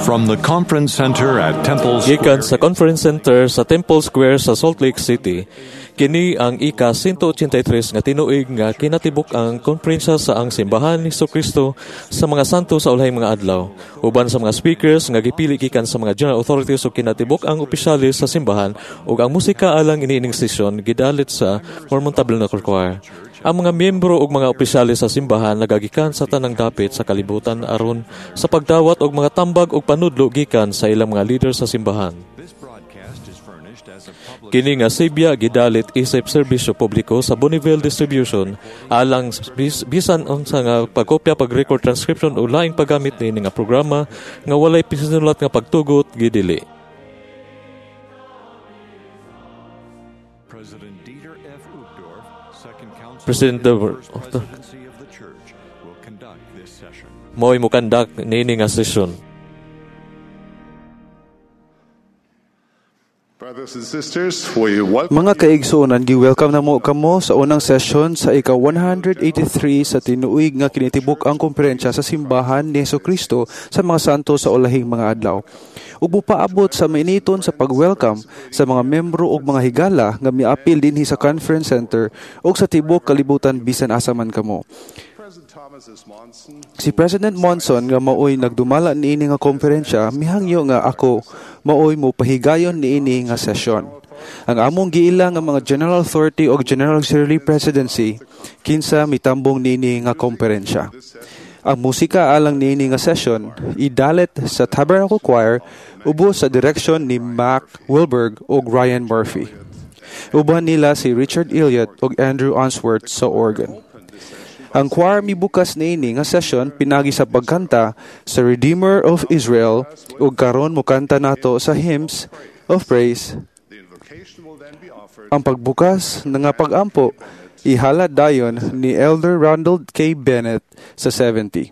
From the Conference Center at Temple Gikan Square. sa Conference Center sa Temple Square sa Salt Lake City, kini ang ika-183 nga tinuig nga kinatibuk ang konferensya sa ang simbahan ni Jesucristo sa mga santo sa ulahing mga adlaw. Uban sa mga speakers nga gipili gikan sa mga general authorities ug kinatibuk ang opisyalis sa simbahan ug ang musika alang iniining session gidalit sa Mormon Tabernacle Choir. Ang mga miyembro ug mga opisyalis sa simbahan nagagikan sa tanang dapit sa kalibutan aron sa pagdawat og mga tambag ug panudlo gikan sa ilang mga leader sa simbahan. Kini nga sibya gidalit isip serbisyo publiko sa Bonneville Distribution alang bisan unsa nga pagkopya, pag-record, transcription o laing paggamit ni nga programa nga walay pisinulat nga pagtugot gidili. President mo'y mukandak nini nga session. Brothers and sisters, we welcome Mga kaigsuonan, gi-welcome na mo kamo sa unang session sa ika-183 sa tinuig nga kinitibuk ang komperensya sa simbahan ni Jesucristo sa mga santo sa ulahing mga adlaw. Ug mopaabot sa mainiton sa pag-welcome sa mga membro ug mga higala nga miapil dinhi sa Conference Center ug sa tibok kalibutan bisan asa man kamo. Si President Monson nga maoy nagdumala niini nga konferensya mihangyo nga ako maoy mo pahigayon niini nga sesyon. Ang among giila nga mga General Authority o General Auxiliary Presidency kinsa mitambong niini nga konferensya. Ang musika alang niini nga session idalet sa Tabernacle Choir ubos sa direksyon ni Mac Wilberg o Ryan Murphy. Uban nila si Richard Elliott o Andrew Answorth sa organ. Ang choir mibukas niini nga session pinagi sa pagkanta sa Redeemer of Israel ug karon mokanta nato sa hymns of praise. Ang pagbukas nga pag-ampo ihalad dayon ni Elder Ronald K. Bennett sa 70.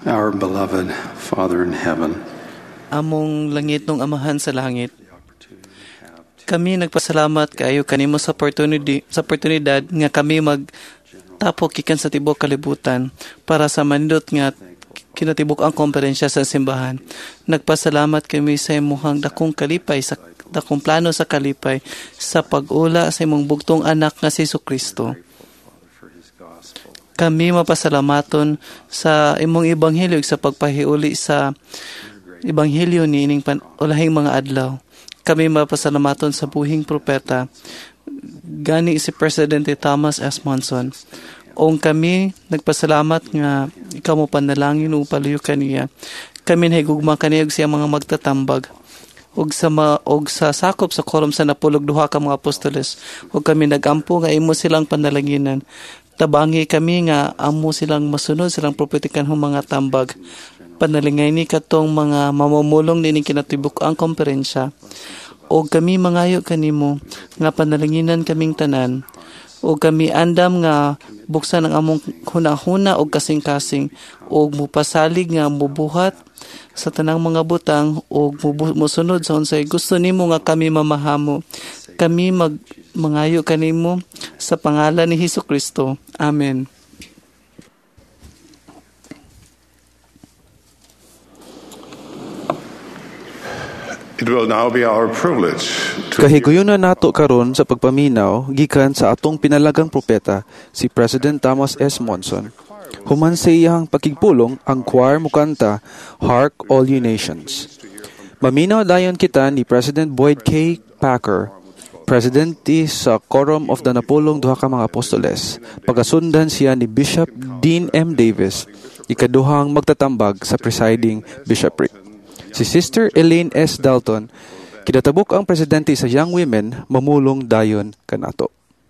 Our beloved Father in heaven, Among langit nung amahan sa langit, kami nagpasalamat kayo kanimo sa oportunidad nga kami magtapok ikan sa tibok kalibutan para sa manindot nga kinatibok ang komperensya sa simbahan. Nagpasalamat kami sa imuhang dakong kalipay, sa dakong plano sa kalipay, sa pag-ula sa imong bugtong anak nga si Jesucristo. Kami mapasalamaton sa imong ebanghelyo sa pagpahiuli sa ebanghelyo ni ining ulahing mga adlaw. Kami mapasalamaton sa buhing propeta gani si Presidente Thomas S. Monson. O kami nagpasalamat nga ikaw mo panalangin o palayo kaniya. Kami nahigugma kaniya siya mga magtatambag. Og sa sakop sa korom sa napulog duha ka mga apostoles. O kami nagampo nga imo silang panalanginan. Tabangi kami nga amo silang masunod silang propetikan hong mga tambag. Panalingay ni katong mga mamumulong ni kinatibuk ang komperensya. O kami mangayo kanimo nga panalanginan kaming tanan. O kami andam nga buksan ang among hunahuna o kasing-kasing. O mupasalig nga mubuhat sa tanang mga butang o musunod sa unsay gusto nimo nga kami mamahamo. Kami mangayo kanimo sa pangalan ni Jesucristo. Amen. It will now be our privilege to Kahiguyunan nato karon sa pagpaminaw gikan sa atong pinalagang propeta si President Thomas S. Monson. Human sa iyang pakigpulong ang choir mukanta Hark All You Nations. Maminaw dayon kita ni President Boyd K. Packer, Presidente sa Quorum of the Napulong duha ka mga apostoles. Pagasundan siya ni Bishop Dean M. Davis, ikaduhang magtatambag sa presiding bishopric. Si Sister Elaine S. Dalton, kidatabok ang presidente sa Young Women, mamulong dayon kanato.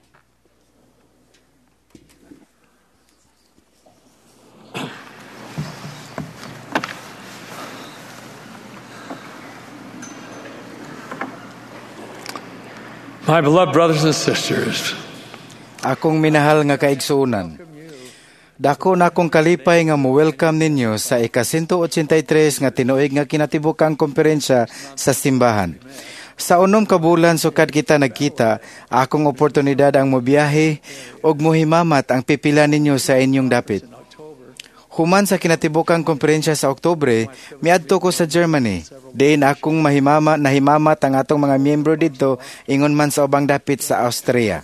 My beloved brothers and sisters, akong minahal nga kaigsuonan, dako na akong kalipay nga mo-welcome ninyo sa ika-183 nga tinuig nga kinatibukang komperensya sa simbahan. Sa unom ka bulan sukad kita nagkita, akong oportunidad ang mobiyahe og mohimamat ang pipila ninyo sa inyong dapit. Human sa kinatibukang komperensya sa Oktubre, miadto ko sa Germany. Diin akong nahimamat ang atong mga miyembro dito ingon man sa ubang dapit sa Austria.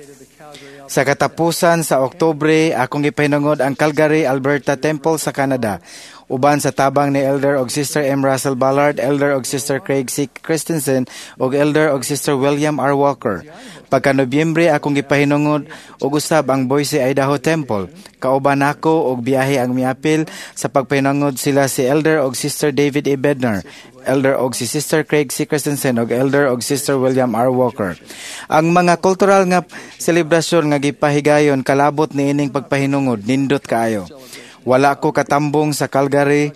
Sa katapusan sa Oktubre, akong ipahinungod ang Calgary, Alberta Temple sa Canada. Uban sa tabang ni Elder og Sister M. Russell Ballard, Elder og Sister Craig C. Christensen, og Elder og Sister William R. Walker. Pagka Nobyembre, akong ipahinungod og usab ang Boise, Idaho Temple. Kauban ako og biyahe ang miapil sa pagpahinungod sila si Elder og Sister David E. Bednar, Elder og si Sister Craig C. Christensen og Elder og Sister William R. Walker. Ang mga kultural nga selebrasyon nga gipahigayon kalabot ni ining pagpahinungod nindot kaayo. Wala ko katambong sa Calgary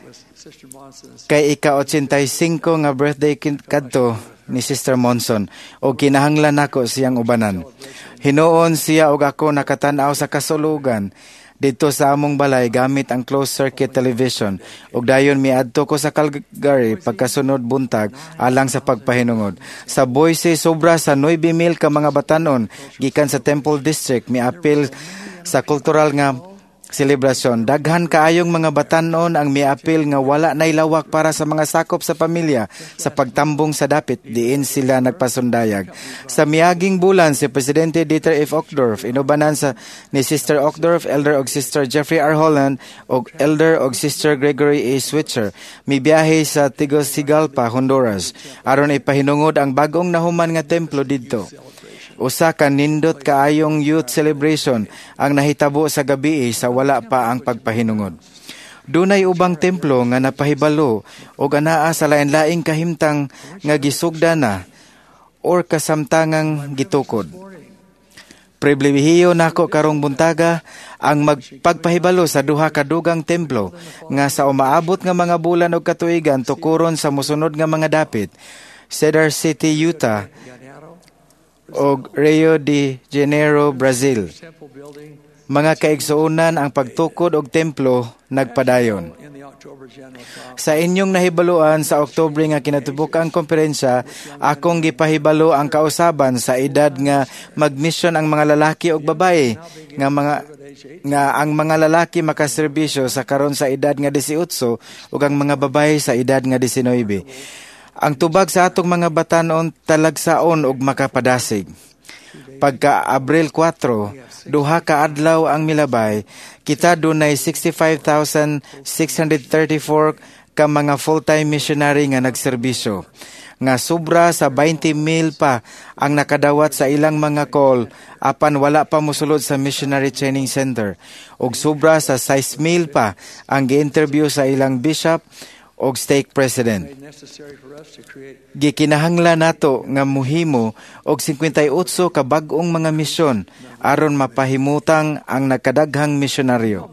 kay ika-85 nga birthday kadto ni Sister Monson o kinahanglan nako siyang ubanan. Hinuon siya og ako nakatan-aw sa kasulugan dito sa among balay gamit ang closed circuit television ug dayon miadto ko sa Calgary pagkasunod buntag alang sa pagpahinungod. Sa Boise sobra sa 9,000 ka mga batanon gikan sa Temple District miapil sa kultural nga selebrasyon. Daghan kaayong mga batanon ang miapil nga wala nay lawak para sa mga sakop sa pamilya sa pagtambong sa dapit diin sila nagpasundayag. Sa miaging bulan si Presidente Dieter F. Uchtdorf inubanan sa ni Sister Uchtdorf, Elder og Sister Jeffrey R. Holland og Elder og Sister Gregory A. Switzer mibiyahe sa Tegucigalpa, Honduras aron ipahinungod ang bagong nahuman nga templo didto. Usa ka nindot kaayong youth celebration ang nahitabo sa gabi sa wala pa ang pagpahinungod. Dunay ubang templo nga napahibalo o anaa sa lain-laing kahimtang nga gisugda na or kasamtangang gitukod. Pribilehiyo nako karong buntaga ang magpagpahibalo sa duha ka dugang templo nga sa umaabot nga mga bulan og katuigan tukuron sa mosunod nga mga dapit. Cedar City, Utah, o Rio de Janeiro, Brazil. Mga kaigsuonan, ang pagtukod og templo nagpadayon. Sa inyong nahibaluan sa Oktubre nga kinatibuk-ang komperensya, akong gipahibalo ang kausaban sa edad nga magmisyon ang mga lalaki ug babae nga ang mga lalaki makaserbisyo sa karon sa edad nga 18 ug ang mga babae sa edad nga 19. Ang tubag sa atong mga batanon talagsaon ug makapadasig. Pagka Abril 4, duha ka adlaw ang milabay, kita dunay 65,634 ka mga full-time missionary nga nagserbisyo. Nga sobra sa 20,000 pa ang nakadawat sa ilang mga call apan wala pa mosulod sa Missionary Training Center. Ug sobra sa 6,000 pa ang gi-interview sa ilang bishop og stake president. Gikinahanglan nato nga muhimo og 58 ka bag-ong mga misyon aron mapahimutang ang nagkadaghang misyonaryo.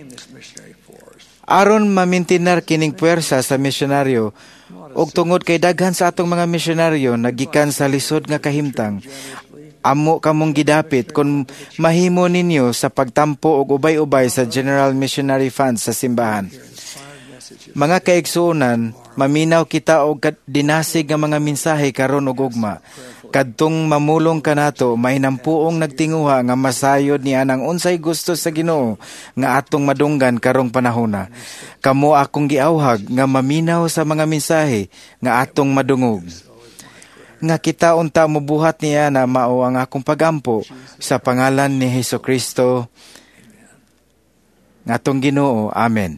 Aron mamintinar kining puwersa sa misyonaryo ug tungod kay daghan sa atong mga misyonaryo nagikan sa lisod nga kahimtang, amo kamong gidapit kung mahimo ninyo sa pagtampo og ubay-ubay sa General Missionary Fund sa simbahan. Mga kaigsuonan, maminaw kita og dinasig nga mga mensahe karon ug ugma. Kadtong mamulong kanato, mahinampuong nagtinguha nga masayod niya ang unsay gusto sa Ginoo nga atong madunggan karong panahona. Kamo akong giawhag nga maminaw sa mga mensahe nga atong madungog. Nga kita unta mobuhat niya na mao ang akong pagampo sa pangalan ni Hesukristo nga atong Ginoo. Amen.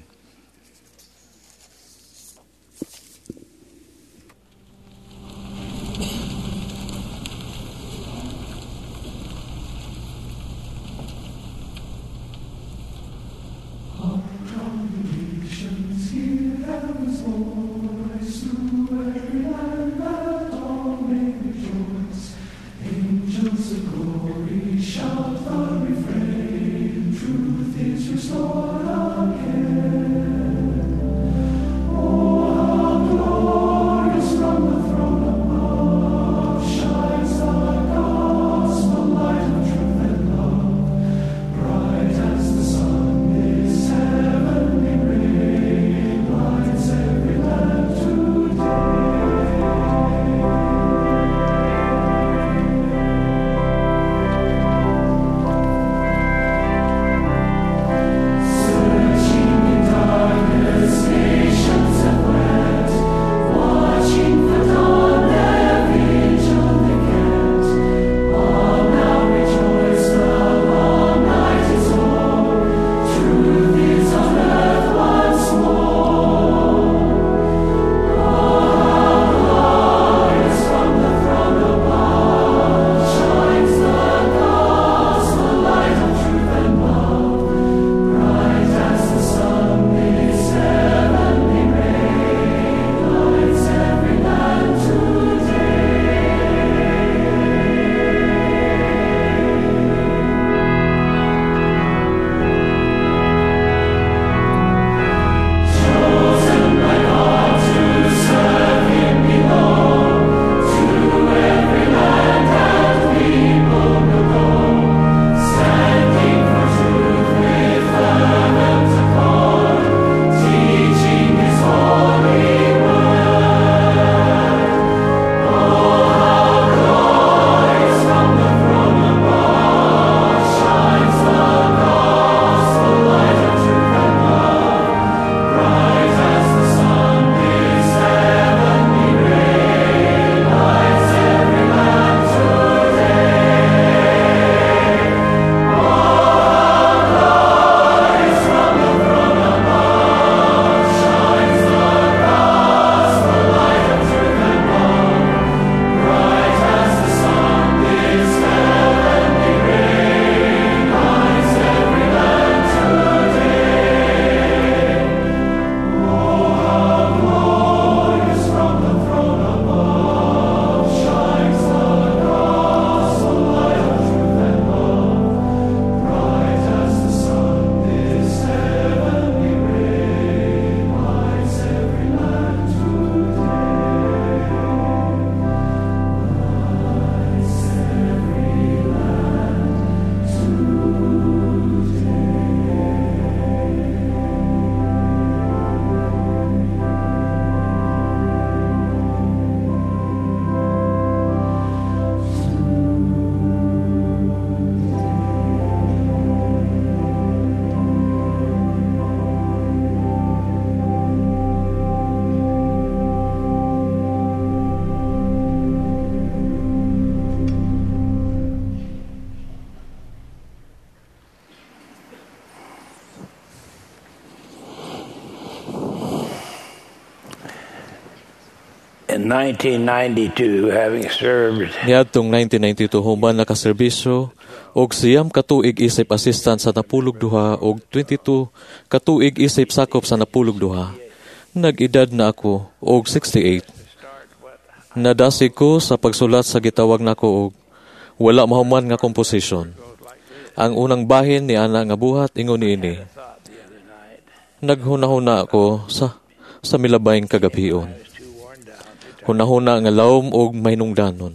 In 1992, having served Niadtong 1992 human nakaserbisyo og siyam katuig isip assistant sa napulog duha og 22 katuig isip sakop sa napulog duha. Nag-edad na ako og 68. Nadasig ko sa pagsulat sa gitawag nako og wala mahuman nga komposisyon. Ang unang bahin ni ana nga buhat ingon niini. Naghunahuna ako sa milabayng kagabion. Hunahuna nga lawom og mahinungdanon.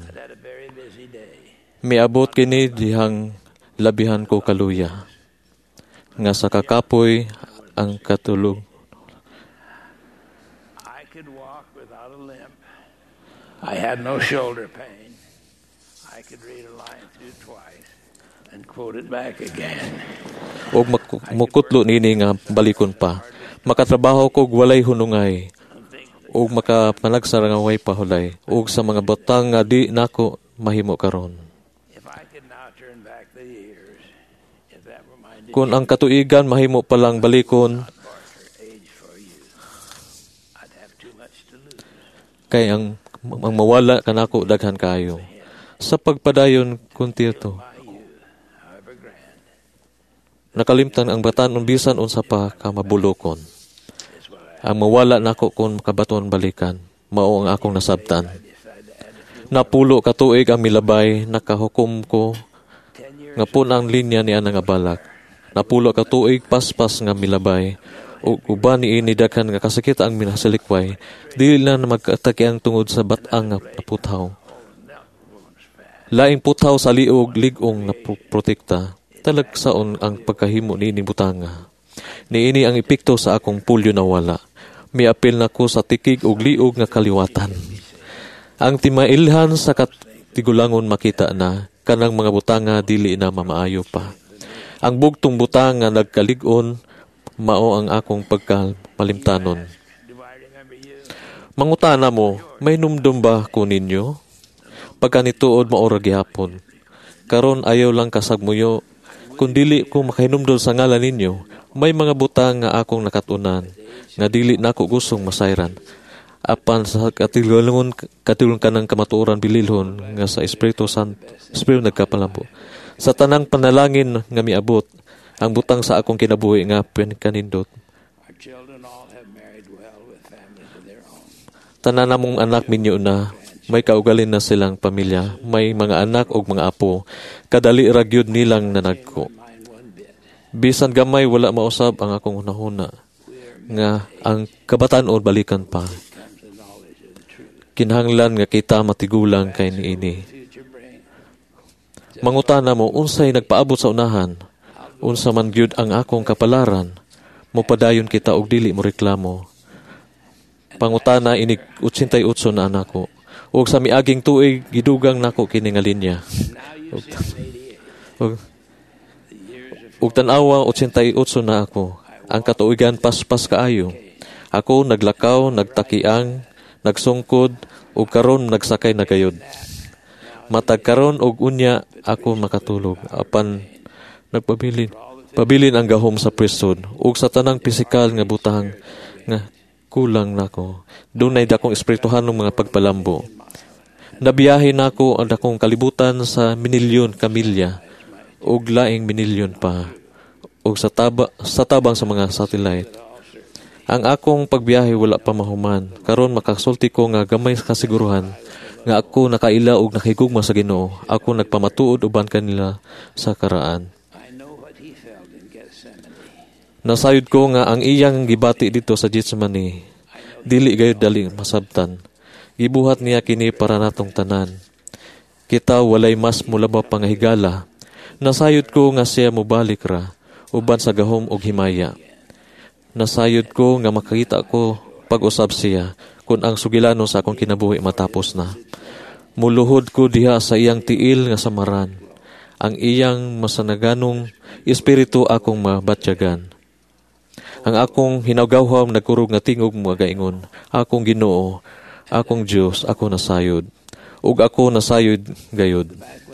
Miabot kini dihang labihan ko kaluya. Nga sa kakapoy ang katulog. I could walk without a limp. I had no shoulder pain. I could read a line through twice and quote it back again. Og mukutlo nini nga balikon pa. Makatrabaho ko og walay hunungay. Og makapanagsa nga way pahulay. Og sa mga butang nga di nako mahimo karon. Kung ang katuigan mahimo palang balikon, kay ang mawala kanako daghan kayo. Sa pagpadayon kuntirto. Nakalimtan ang batanon bisan unsa pa ka mabulokon. Ang mawala nako kung makabaton balikan, mao ang akong nasabtan. Napulo katuig ang milabay, nakahukom ko nga punang linya ni ana nga balak. Napulo katuig paspas nga milabay, ug uban niini daghan nga kasakit ang minasalikway, dili na magkataki ang tungod sa batang nga naputhaw. Laing puthaw sa liog ligong na protekta, talagsaon ang pagkahimo niini butanga. Niini ang epekto sa akong pulyo na wala. Miapil na ko sa tikig ug liog nga kaliwatan. Ang timailhan sa katigulangon makita na, kanang mga butanga dili na mamaayo pa. Ang bugtong butang nga nagkaligon, mao ang akong pagkamalimtanon. Mangutana mo, may numdum ba ko ninyo? Pagka nituod maura gihapon. Karon ayaw lang kasagmuyo, kung dili ko makahinumdum sa ngalan ninyo, may mga butang nga akong nakatunan, nga dili na ako gustong masayran. Apan sa katilulungan ka ng kamatuoran bililhon nga sa Espiritu Santo, Espiritu nagkapalambo. Sa tanang panalangin nga miabot, ang butang sa akong kinabuhi nga kanindot. Tanan namong anak minyo na, may kaugalin na silang pamilya, may mga anak o mga apo, kadali ragyod nilang nanagko. Bisan gamay wala mausab ang akong hunahuna, nga ang kabataan o balikan pa. Kinahanglan nga kita matigulang kay niini. Mangutana mo, unsay nagpaabot sa unahan, unsa man gyud ang akong kapalaran, mopadayon kita og dili mo reklamo. Pangutana inig 88 na anako. Og sa miaging tuig gidugang nako kini nga linya. Og tan-awa 88 na ako. Ang katuigan paspas kaayo. Ako naglakaw, nagtakiang, nagsungkod, ug karon nagsakay na gayud. Matag karon og unya ako makatulog. Apan nagpabilin ang gahom sa priesthood ug sa tanang pisikal nga butang nga kulang nako. Dunay dakong espirituhanong mga pagpalambo. Nabiyahe nako ang dakong kalibutan sa minilyon kamilya ug laing minilyon pa ug sa tabang sa mga satellite. Ang akong pagbiyahe wala pa mahuman. Karon makasulti ko nga gamay kasiguruhan nga ako nakaila ug nakigugma sa Ginoo. Ako nagpamatuod uban kanila sa karaan. Nasayod ko nga ang iyang gibati dito sa Gethsemane, dili gayud dali masabtan. Gibuhat niya kini para natong tanan. Kita walay mas mulaba pang higala. Nasayod ko nga siya mobalik ra, uban sa gahom og himaya. Nasayod ko nga makakita ko pag-usab siya, kung ang sugilano sa akong kinabuhi matapos na. Muluhod ko diha sa iyang tiil nga samaran. Ang iyang masanaganong espiritu akong mabatyagan. Ang akong hinawgawham nagkurog nga tingog mga gaingon, akong Ginoo, akong Dios, ako nasayod. Ug ako nasayod gayud.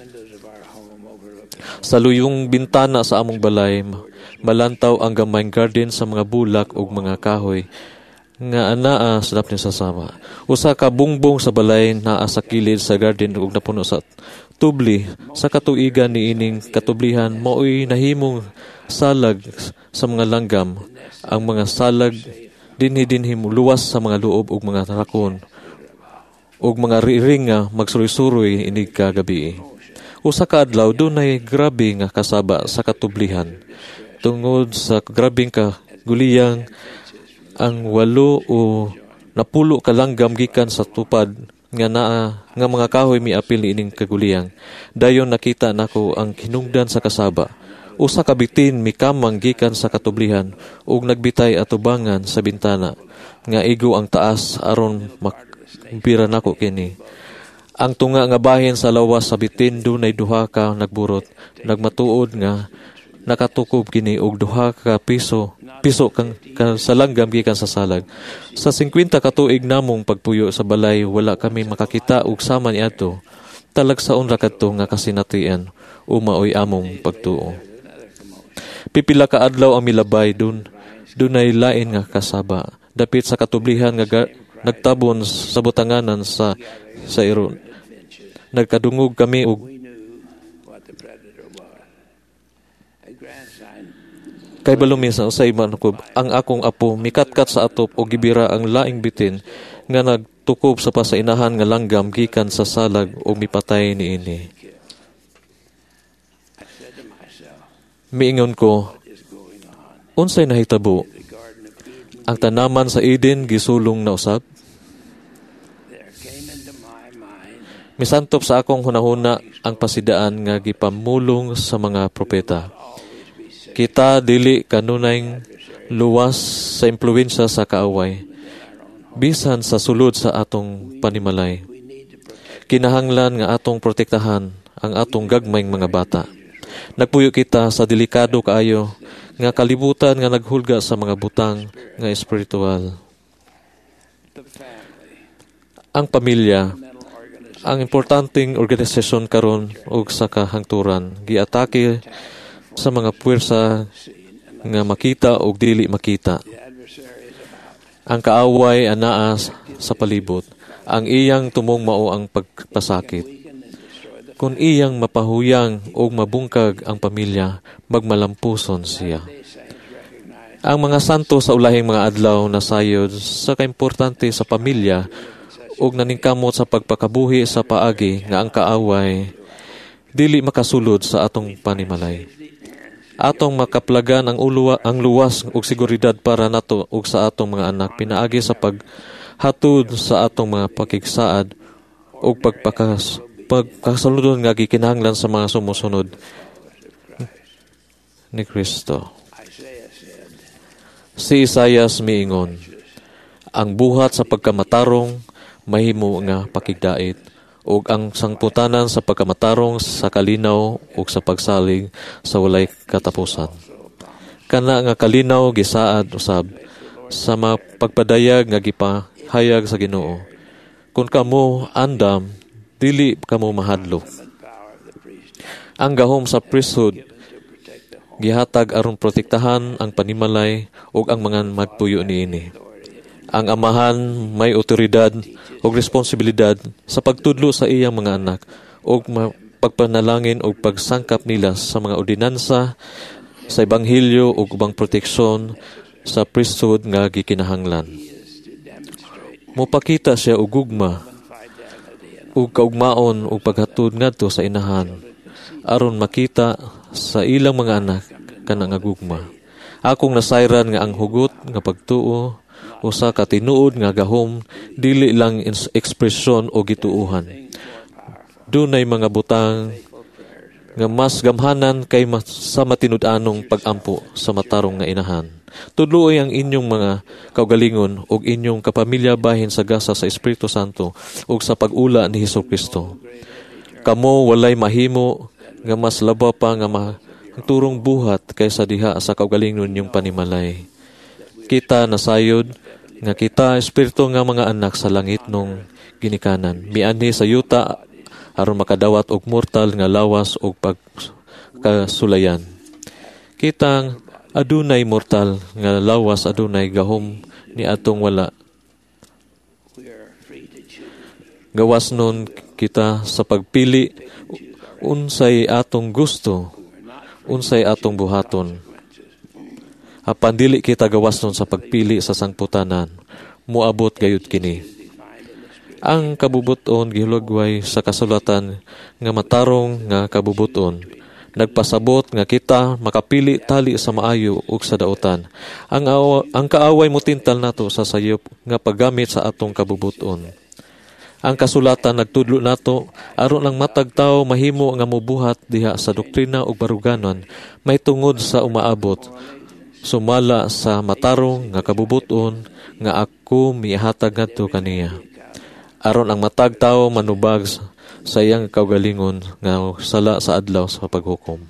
Sa luyong bintana sa among balay, malantaw ang gamayng garden sa mga bulak ug mga kahoy nga anaa sa dapit sa sama. Usa ka bungbong sa balay naa sa kilid sa garden ug napuno sa tubli. Sa katuigan ni ining katublihan mao'y nahimong salag sa mga langgam. Ang mga salag dinhi luwas sa mga luob ug mga rakon ug mga riring nga magsuroy-suroy inig kagabi. Usa ka adlaw dunay grabe nga kasaba sa katublihan. Tungod sa grabing kaguliyang ang 8 o napulo ka langgam gikan sa tupad nga mga kahoy miapil ni ining kaguliyang. Dayon nakita nako ang hinungdan sa kasaba. Usa ka bitin mikamang gikan sa katublihan ug nagbitay atubangan sa bintana nga igo ang taas aron makbira nako kini. Ang tunga nga bahin sa lawas sa bitin dunay 2 ka nagburot. Nagmatuod nga nakatukob kini og 2 ka piso kang sa langgam gikan sa salag. Sa 50 ka tuig namong pagpuyo sa balay wala kami makakita og sama niadto. Talagsaon ra kadto nga kasinatian o maoy among pagtuo. Pipila ka adlaw ang milabay dunay lain nga kasaba. Dapit sa katublihan nga nagtabon sa butanganan sa iron. Nagkadungog kami og kay balumisa usay manukob ang akong apo mikatkat sa atop o gibira ang laing bitin nga nagtukob sa pasainahan nga langgam gikan sa salag o mipatay niini. Miingon ko, unsay nahitabo? Ang tanaman sa Eden gisulong na usab? Misantop sa akong hunahuna ang pasidaan nga gipamulong sa mga propeta. Kita dili kanunay luwas sa impluwensya sa kaaway, bisan sa sulod sa atong panimalay. Kinahanglan nga atong protektahan ang atong gagmayng mga bata. Nagpuyo kita sa delikado kaayo nga kalibutan nga naghulga sa mga butang nga espiritual. Ang pamilya, ang importanteng organisasyon karon ug sa kahangturan, giatake sa mga puwersa nga makita o dili makita. Ang kaaway anaa sa palibot. Ang iyang tumong mao ang pagpasakit. Kung iyang mapahuyang o mabungkag ang pamilya, magmalampuson siya. Ang mga santo sa ulahing mga adlaw nasayod sa kaimportante sa pamilya ug naningkamot sa pagpakabuhi sa paagi nga ang kaaway dili makasulod sa atong panimalay. Atong makaplagan ang luwas ug seguridad para nato ug sa atong mga anak pinaagi sa paghatod sa atong mga pakigsaad ug pagkasulod nga gikinahanglan sa mga sumusunod ni Kristo. Si Isaias miingon, ang buhat sa pagkamatarong mahimo nga pakigdait ug ang sangputanan sa pagkamatarong sa kalinaw ug sa pagsalig sa walay katapusan. Kana nga kalinaw gisaad usab sa mga pagpadayag nga gipahayag sa Ginoo. Kung kamo andam, dili kamo mahadlok. Ang gahom sa priesthood gihatag aron protektahan ang panimalay ug ang mga magpuyo niini. Ang amahan may otoridad o responsibilidad sa pagtudlo sa iyang mga anak o pagpanalangin o pagsangkap nila sa mga ordinansa sa ebanghelyo o ubang proteksyon sa priesthood nga gikinahanglan. Mupakita siya og gugma ug kaugmaon ug paghatod ngadto sa inahan aron makita sa ilang mga anak kana nga gugma. Akong nasayran nga ang hugot nga pagtuo usa ka tinuod nga gahom dili lang ekspresyon o gituuhan. Dunay mga butang nga mas gamhanan kay sa matinud-anong pagampo sa matarong nga inahan. Tudloy ang inyong mga kaugalingon ug inyong kapamilya bahin sa gasa sa Espiritu Santo ug sa pag-ula ni Hesukristo. Kamo walay mahimo nga mas labaw pa nga turong buhat kaysa diha sa kaugalingon ninyong panimalay. Kita nasayod nga kita espiritu nga mga anak sa langit nung ginikanan. Mianhi sa yuta aron makadawat og mortal nga lawas og pagkasulayan. Kitang adunay mortal nga lawas adunay gahom ni atong wala. Gawas nun kita sa pagpili unsay atong gusto, unsay atong buhaton. Apan dili kita gawas nun sa pagpili sa sangputanan, muabot gayud kini. Ang kabubuton gihulagway sa kasulatan nga matarong nga kabubuton. Nagpasabot nga kita makapili tali sa maayo ug sa dautan. Ang kaaway mutintal nato sa sayop nga paggamit sa atong kabubuton. Ang kasulatan nagtudlo nato aron ang matag tawo mahimo nga mobuhat diha sa doktrina ug baruganon may tungod sa umaabot. Sumala sa matarong nga kabubuton nga ako mihatag ngadto kaniya. Aron ang matag tawo manubag sa iyang kaugalingon nga sala sa adlaw sa paghukom.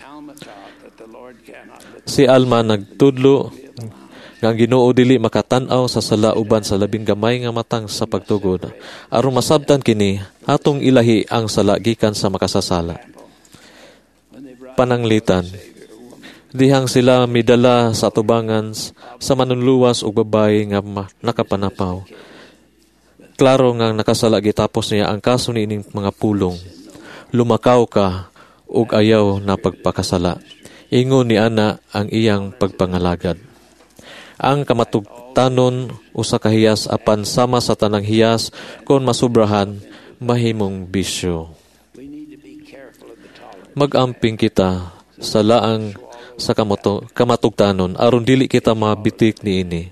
Si Alma nagtudlo nga ang Ginoo dili makatan-aw sa sala uban sa labing gamay nga matang sa pagtugod. Aron masabtan kini, atong ilahi ang sala gikan sa makasasala. Pananglitan. Dihang sila midala sa atubangan sa manunluwas ug babae nga nakapanapaw. Klaro nga nakasala gitapos niya ang kaso niining mga pulong. Lumakaw ka ug ayaw na pagpakasala. Ingon ni ana ang iyang pagpangalagad. Ang kamatugtanon usa ka hiyas apan sama sa tanang hiyas kon masubrahan mahimong bisyo. Mag-amping kita sa laang sa kamatugtanon aron dili kita mabitik niini.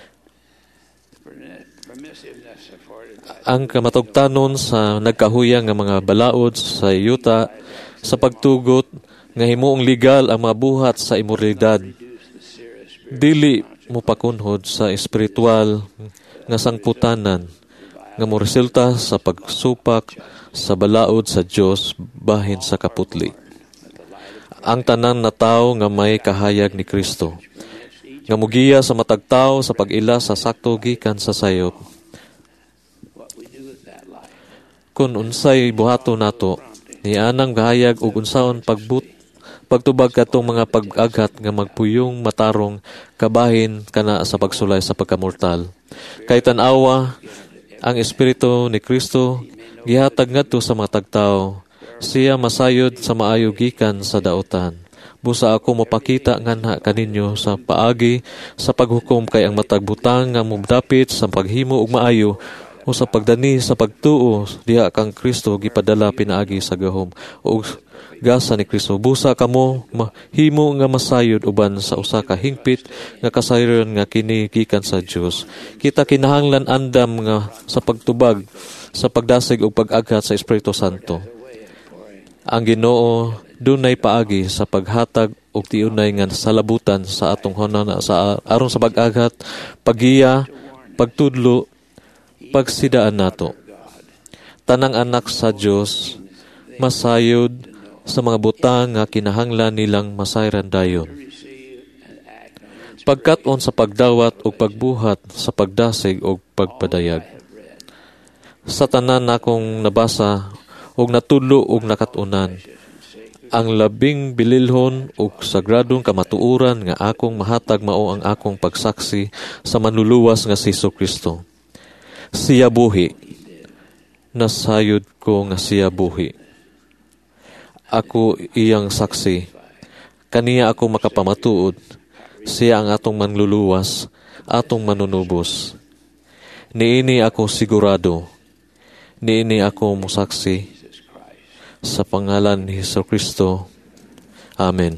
Ang kamatugtanon sa nagkahuyang nga mga balaod sa yuta sa pagtugot nga himuong legal ang mga buhat sa imoralidad. Dili mo pakunhod sa espiritual nga sangputanan nga moresulta sa pagsupak sa balaod sa Dios bahin sa kaputli. Ang tanan na tawo nga may kahayag ni Kristo nga mugiya sa matag tawo sa pag-ila sa sakto gikan sa sayop. Kung unsay buhato nato, ni anang gahayag ug unsaon pagtubag katong mga pag-aghat nga magpuyong matarong kabahin kana sa pagsulay sa pagkamortal. Kay tan-awa ang Espiritu ni Kristo gihatag ngadto sa mga tagtawo. Siya masayod sa maayo gikan sa dautan. Busa ako mapakita nganha kaninyo sa paagi sa paghukom kay ang matag butang nga mudapit sa paghimo ug maayo o sa pagdani sa pagtuo diha kang Kristo gipadala pinaagi sa gahom ug gasa ni Kristo. Busa kamo mahimo nga masayod uban sa usa ka hingpit nga kasayron nga kini gikan sa Dios. Kita kinahanglan andam nga sa pagtubag sa pagdasig ug pag-aghat sa Espiritu Santo. Ang Ginoo dunay paagi sa paghatag og tiunay nga salabutan sa atong hunana sa aron sa pag-aghat, pagiya, pagtudlo, pagsidaan nato. Tanang anak sa Dios masayod sa mga butang nga kinahanglan nilang masayran dayon. Pagkat-on sa pagdawat o pagbuhat sa pagdasig o pagpadayag. Sa tanan akong nabasa o natudlo o nakatunan, ang labing bililhon o sagradong kamatuuran nga akong mahatag mao ang akong pagsaksi sa manluluwas nga si Kristo. Siya buhi. Nasayod ko nga siya buhi. Ako iyang saksi. Kaniya ako makapamatuod. Siya ang atong manluluwas, atong manunubos. Niini ako sigurado. Niini ako musaksi. Sa pangalan ni Kristo. Amen.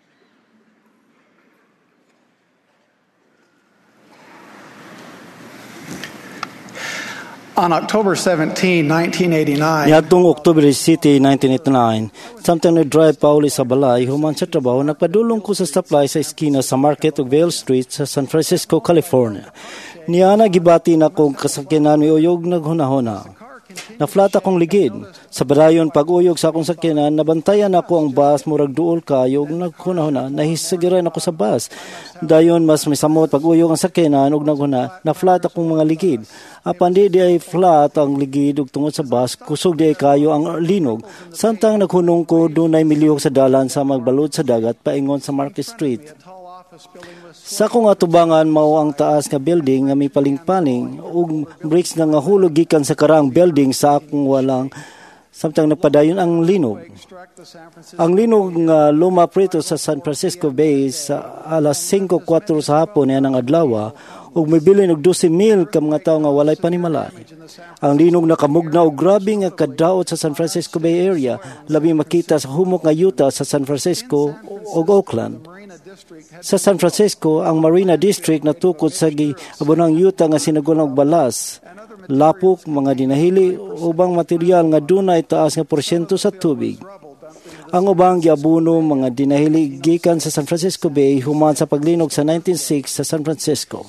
On October 17, 1989, niadtong October City, 1989, samtang nag-drive pa uli sa balay, human sa trabaho, nagpadulong ko sa stoplight sa eskina sa Market ug Vale Street sa San Francisco, California. Niya gibati na kong kasakyanan may uyog naghunahuna. Na-flat akong ligid. Sa barayon pag-uyog sa akong sakyanan, nabantayan ako ang bus, murag duol kayo, naghunahuna, nahisagiran ako sa bus. Dayon mas may samot pag-uyog ang sakyanan, ug naghuna, na-flat akong mga ligid. Apan di ay flat ang ligid ug tungod sa bus, kusog di ay kayo ang linog. Santang naghunong ko, dunay miliyog sa dalan sa magbalod sa dagat, paingon sa Market Street. Sa akong atubangan mao ang taas nga building nga may paling-paling ug bricks nga hulog gikan sa karang building sa akong walang samtang nagpadayon ang linog. Ang linog nga lumaprito sa San Francisco Bay sa alas 5:04 sa hapon niya ng adlaw ug mibilin og 12,000 ka mga tawo nga walay panimalay. Ang linog nakamugna og grabe nga kadaot sa San Francisco Bay Area, labi makita sa humok nga yuta sa San Francisco ug Oakland. Sa San Francisco, ang Marina District natukod sa giabunang yuta nga sinagulang og balas, lapok, mga dinahili, ubang material nga dunay taas nga porsyento sa tubig. Ang ubang giabuno mga dinahili gikan sa San Francisco Bay human sa paglinog sa 1906 sa San Francisco.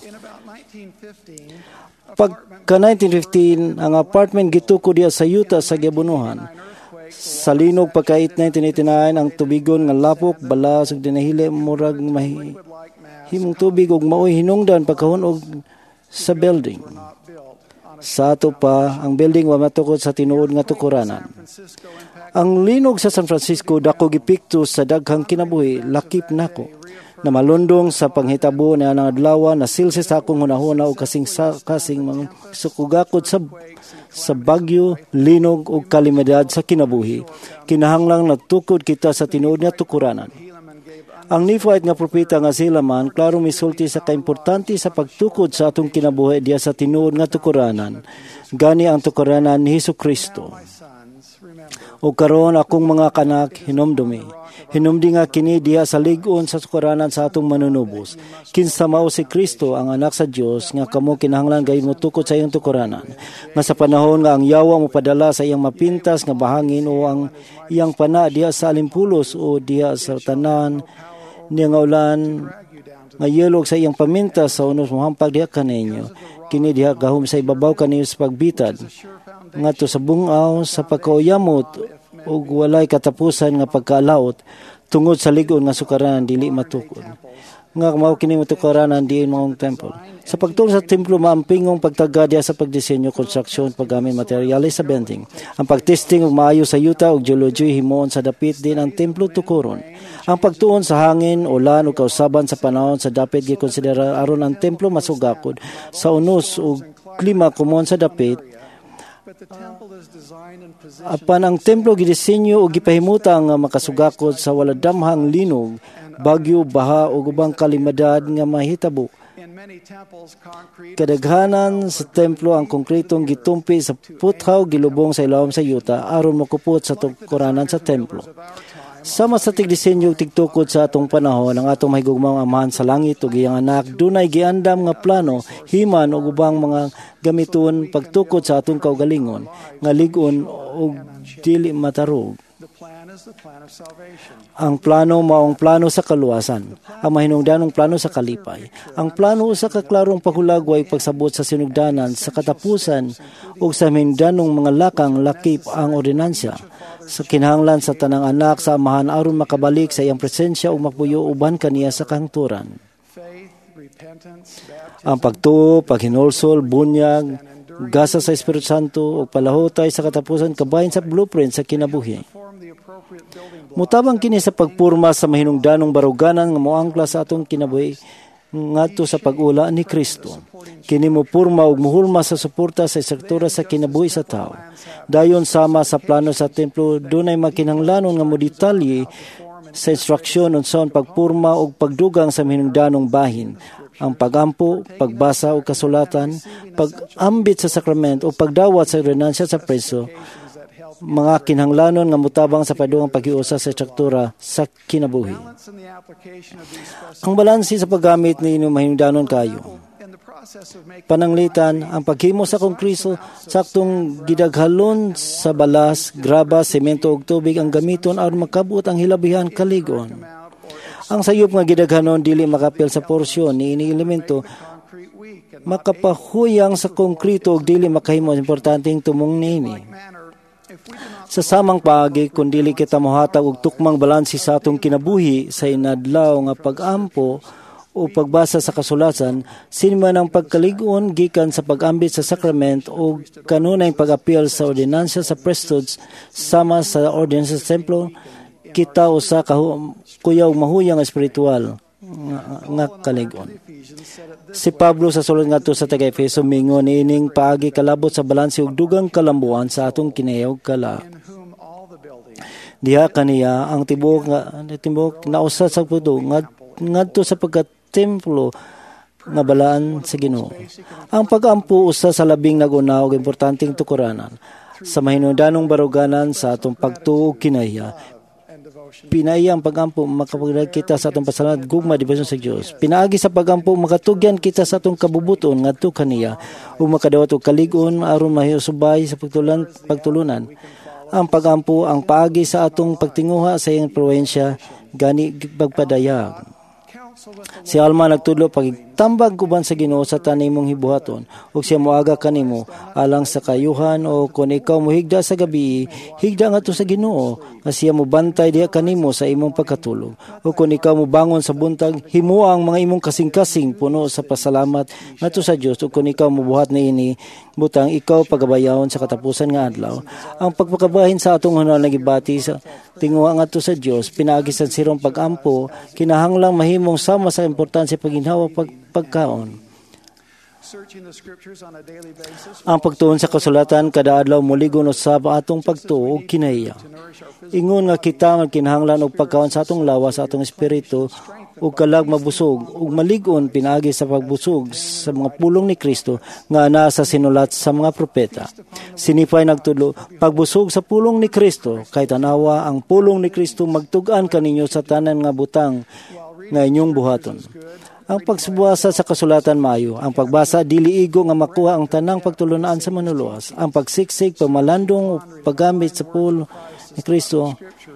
Pagka 1915, ang apartment gitukod diya sa yuta sa giabunuhan. Sa linog pagka 1989, ang tubigon nga lapok, balas ug dinahili murag himong tubig ug maoy hinungdan pagkahunog sa building. Sa ato pa, ang building wa matukod sa tinuod nga tukuranan. Ang linog sa San Francisco dako gipikto sa daghang kinabuhi, lakip nako na malundong sa panghitabo na ng adlaw na silsi sa akong hunahuna o kasing mga sukugakod sa bagyo, linog o kalimidad sa kinabuhi. Kinahanglang nagtukod kita sa tinuod nga tukuranan. Ang Nephite nga propeta nga si Helaman, klaro misulti sa kaimportante sa pagtukod sa atong kinabuhi diya sa tinuod nga tukuranan. Gani ang tukuranan ni Hesukristo. O karon akong mga kanak, hinumdumi. Hinumdi nga kini diha sa lig-on sa tukuranan sa atong manunubos. Kinsa mao si Kristo ang anak sa Dios nga kamo kinahanglan gayon mo tukod sa iyong tukuranan. Nga sa panahon nga ang yawa mo padala sa iyang mapintas nga bahangin o ang iyang pana diha sa alimpulos o diha sa tanan niya nga ulan nga yelog sa iyang pamintas sa unos mohampag diha kaninyo. Kini diha gahom sa ibabaw kaniyo sa pagbitad. Ngadto sa bungaw sa pagkauyamot ug walay katapusan nga pagkaalaot tungod sa lig-on nga sukaranan dili matukod. Nga mao kini matukaranan diin maong temple. Sa pagtulong sa templo maampingong pagtagadya sa pagdisenyo, konstruksyon, paggamit materyales sa bending. Ang pagtesting ug maayo sa yuta ug geology himuon sa dapit din ang templo tukuron. Ang pagtuon sa hangin, ulan ug kausaban sa panahon sa dapit gikonsidera aron ang templo masugakod sa unos ug klima kumon sa dapit. Apan ang templo gidisenyo o gipahimuta nga makasugakod sa wala damhang linog, bagyo, baha o ubang kalimidad nga mahitabo. Kadaghanan sa templo ang konkretong gitumpi sa puthaw gilubong sa ilawom sa yuta aron makupot sa tukuranan sa templo. Sama sa tigdisenyo tigtukod sa atong panahon, ang atong mahigugmaong amahan sa langit ug iyang anak dunay giandam nga plano himan og ubang mga gamiton pagtukod sa atong kaugalingon nga lig-on ug dili matarog. Ang plano maong plano sa kaluwasan, ang mahinungdanong plano sa kalipay. Ang plano usa ka klarong paghulagway pagsabot sa sinugdanan sa katapusan ug sa mahinungdanong mga lakang lakip ang ordinansya sa kinahanglan sa tanang anak sa amahan aron makabalik sa iyang presensya ug mapuyo uban kaniya sa kahangturan. Ang pagtuo, paghinulsol, bunyag, gasa sa Espiritu Santo ug palahutay sa katapusan kabahin sa blueprint sa kinabuhi. Mutabang kini sa pagpurma sa mahinungdanong baruganan nga moangkla sa atong kinabuhi ngadto sa pag-ula ni Kristo. Kini mo purma ug muhulma sa suporta sa estruktura sa kinabuhi sa tao. Dayon sama sa plano sa templo dunay makinahanglanon nga modetalye sa instruksyon unsaon pagpurma ug pagdugang sa mahinungdanong bahin. Ang pagampo, pagbasa o kasulatan, pag-ambit sa sakrament o pagdawat sa ordinansya sa preso, mga kinahanglanon nga mutabang sa paduang paghiusa sa estruktura sa kinabuhi. Ang balansi sa paggamit ni mahinungdanon kayo. Pananglitan, ang paghimo sa konkriso saktong gidaghalon sa balas, graba, semento ug tubig ang gamiton aron makabut ang hilabihan kaligon. Ang sayop nga gidaghanon dili makapil sa porsyon ni ini elemento makapahuyang sa konkrito ug dili makahimo importanteng tumong niini. Sa samang paagi kun dili kita mohatag og tukmang balansi sa atong kinabuhi sa inadlaw nga pag-ampo o pagbasa sa kasulatan, sinman ang pagkalig-on gikan sa pag-ambit sa sakrament o kanunay pag-apil sa ordinansya sa priesthoods sama sa ordinansya sa templo, kita usa ka kuyaw mahuyang espiritual nga kaligon. Si Pablo sa sulod ngadto sa taga-Efeso mingon niining paagi kalabot sa balanse ug dugang kalambuan sa atong kinayaw kala. Diha kaniya ang tibok nausa sa pudo ngadto sa pagkatemplo nga balaan sa Ginoo. Ang pag-ampo usa sa labing naguna ug importanteng tukuranan sa mahinungdanong baruganan sa atong pagtuo kinaya. Pinaiya ang pag-ampo makapagdag kita sa atong pasalamat gugma dibasyon sa Dios. Pinaagi sa pag-ampo makatugyan kita sa atong kabubuton ngadto kaniya ug makadawat og kalig-on aron mahiusubay sa pagtulunan. Ang pag-ampo ang paagi sa atong pagtinguha sa iyang influensya gani pagpadayag. Si Alma nagtudlo pagtambag kuban sa Ginoo sa tanimong hibuhaton ug siya moaga kanimo alang sa kayuhan o kung ikaw mohigda sa gabi higda ngadto sa Ginoo nga siya mobantay diha kanimo sa imong pagkatulog o kung ikaw mobangon sa buntag himuo ang mga imong kasing-kasing puno sa pasalamat ngadto sa Dios o kung ikaw mobuhat niini butang ikaw pagabayahon sa katapusan nga adlaw. Ang pagpakabahin sa atong hunahon nagibati sa tinguha ngadto sa Dios pinaagi sa sirong pag-ampo kinahanglang mahimong sama sa importansya pagginhawa pagkaon. Ang pagtuon sa kasulatan kada adlaw moligon usab atong pagtuo ug kinaiya. Ingon nga kita nga kinahanglan og pagkaon sa atong lawas sa atong espiritu ug kalag mabusog ug maligon pinaagi sa pagbusog sa mga pulong ni Kristo nga naa sa sinulat sa mga propeta. Sinipay nagtudlo pagbusog sa pulong ni Kristo kay tanawa ang pulong ni Kristo magtug-an kaninyo sa tanan nga butang nga inyong buhaton. Ang pagsubwasa sa kasulatan maayo, ang pagbasa dili igo nga makuha ang tanang pagtulunaan sa manuluwas, ang pagsiksik, pamalandong o paggamit sa pulo ni Kristo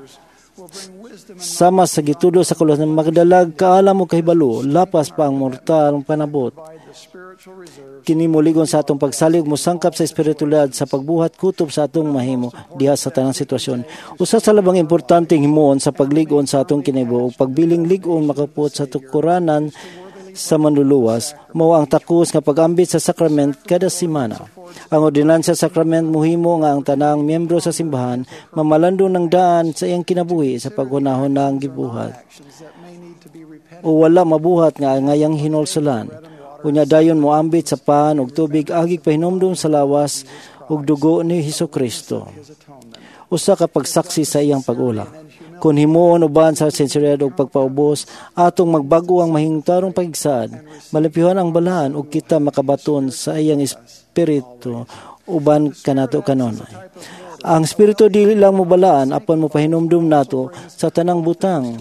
sama sa gitudo sa kasulatan magdalag kaalam o kahibalo, lapas pa ang mortal panabot. Kini moligon sa atong pagsalig musangkap sa espiritualidad sa pagbuhat kutob sa atong mahimo diha sa tanang sitwasyon. Usa sa labang importanteng himuon sa pagligon sa atong kinibo ug pagbiling ligon makapot sa tukuranan sa manluluwas mao ang takos nga pag-ambit sa sakrament kada semana. Ang ordinansya sa sakrament mohimo nga ang tanang miyembro sa simbahan mamalando ng daan sa iyang kinabuhi sa paghunahon ng gibuhat o wala mabuhat nga ngayang hinulsulan. Unya dayon moambit sa pan ug tubig agig pahinumdom sa lawas ug dugo ni Hesukristo. Usa ka pagsaksi sa iyang pag-ula. Kung himuon uban sa sinseridad ug pagpaubos, atong magbago ang mahingtarong pagigsaad, malapyuhan ang balahan ug kita makabaton sa iyang espiritu uban kanato kanunay. Ang espiritu dili lang mobalaan apan mopahinumdom nato sa tanang butang.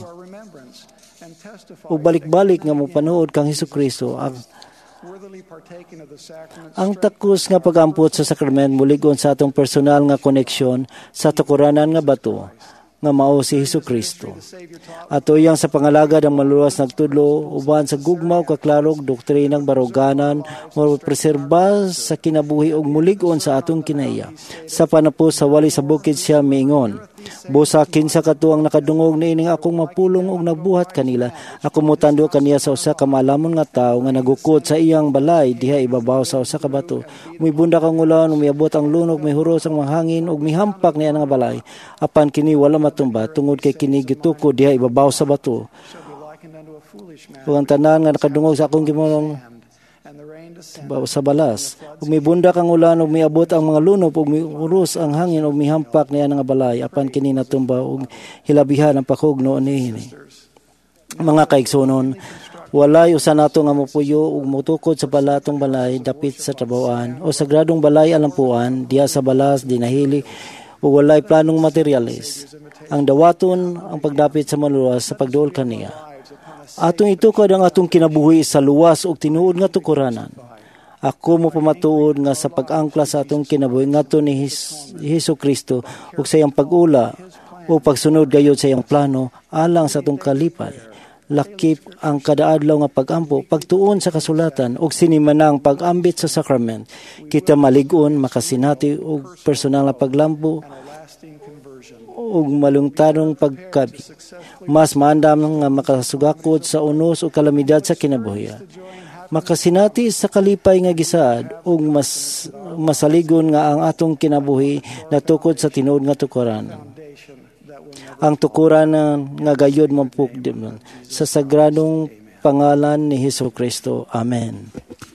Ug balik-balik nga mopanuod kang Hesukristo ang takos nga pag-ampot sa sakrament muligon sa atong personal nga koneksyon sa tukuranan nga bato nga mao si Hesukristo. Ato iyang sa pangalagad ang maluluwas nagtudlo uban sa gugmaw kaklarog doktrinang baruganan mo preserba sa kinabuhi ug mulig-on sa atong kinaiya. Sa panapos sa wali sa bukid siya miingon, busa kinsa katuang nakadungog niining akong mapulong ug nagbuhat kanila. Ako motando kaniya sa usa ka malamon nga tawo nga nagukod sa iyang balay diha ibabaw sa usa ka bato. Umibunda kang ulan, umiabot ang lunog, may huros ang mahangin ug mihampak niya nga balay. Apan kini wala matumba tungod kay kini gituko diha ibabaw sa bato. Ug ang tanan nga nakadungog sa akong gimolong sa balas. Umibunda kang ulan ug miabot ang mga lunop ug miuros ang hangin ug mihampak niya nga balay apan kini natumba ug hilabihan ang pakugno niini. Mga kaigsunon, walay usa nato nga mopuyo ug motukod sa balatong balay dapit sa trabahoan o sagradong balay alampuan diha sa balas dinahili ug walay planong materialis. Ang dawaton ang pagdapit sa manluwas sa pagduol kaniya. Atong itukod ang atong kinabuhi sa luwas ug tinuod nga tukuranan. Ako mo pamatuod nga sa pag-angkla sa atong kinabuhi ngadto ni Hesukristo ug sa iyang pag-ula o pagsunod gayud sa iyang plano alang sa atong kalipay. Lakip ang kadaadlaw nga pag-ampo, pagtuon sa kasulatan ug sinimanang pag-ambit sa sakrament. Kita malig-on, makasinati ug personal na paglambo ug malungtarong pagkabit. Mas maandam nga makasugakod sa unos o kalamidad sa kinabuhi. Makasinati sa kalipay nga gisaad ug masaligon nga ang atong kinabuhi natukod sa tinuod nga tukuranan. Ang tukuran nga gayud mampukdim sa sagradong pangalan ni Hesukristo. Amen.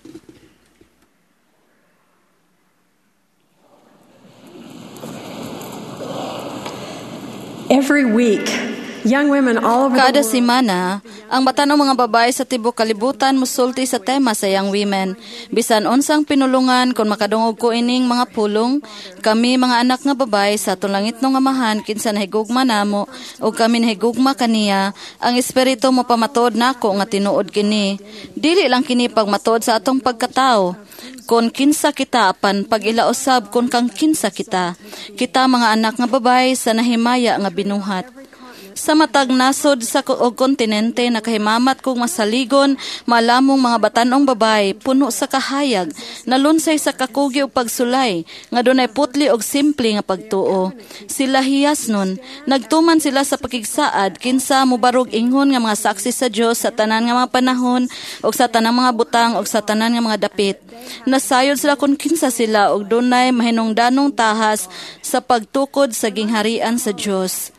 Every week, young women all over the Kada world. semana, ang batanong mga babae sa tibok kalibutan musulti sa tema sa Young Women. Bisan unsang pinulungan kung makadungog ko ining mga pulong, kami mga anak nga babae sa atong langit ng amahan kinsa nahigugma namo o kami nahigugma kaniya, ang espiritu mo pamatod nako nga tinuod kini. Dili lang kini pagmatod sa atong pagkatao. Kung kinsa kita apan pag-ilausab kung kang kinsa kita. Kita mga anak nga babae sa nahimaya nga binuhat. Sa matag nasod sa og kontinente nakahimamat kong masaligon, malamong mga batanong babae puno sa kahayag, nalunsay sa kakugi ug pagsulay, nga dunay putli og simple nga pagtuo. Sila hiyas nun, nagtuman sila sa pakigsaad kinsa mobarog ingon nga mga saksi sa Dios sa tanan nga mga panahon ug sa tanang mga butang ug sa tanan nga mga dapit. Nasayod sila kung kinsa sila ug dunay mahinungdanong tahas sa pagtukod sa gingharian sa Dios.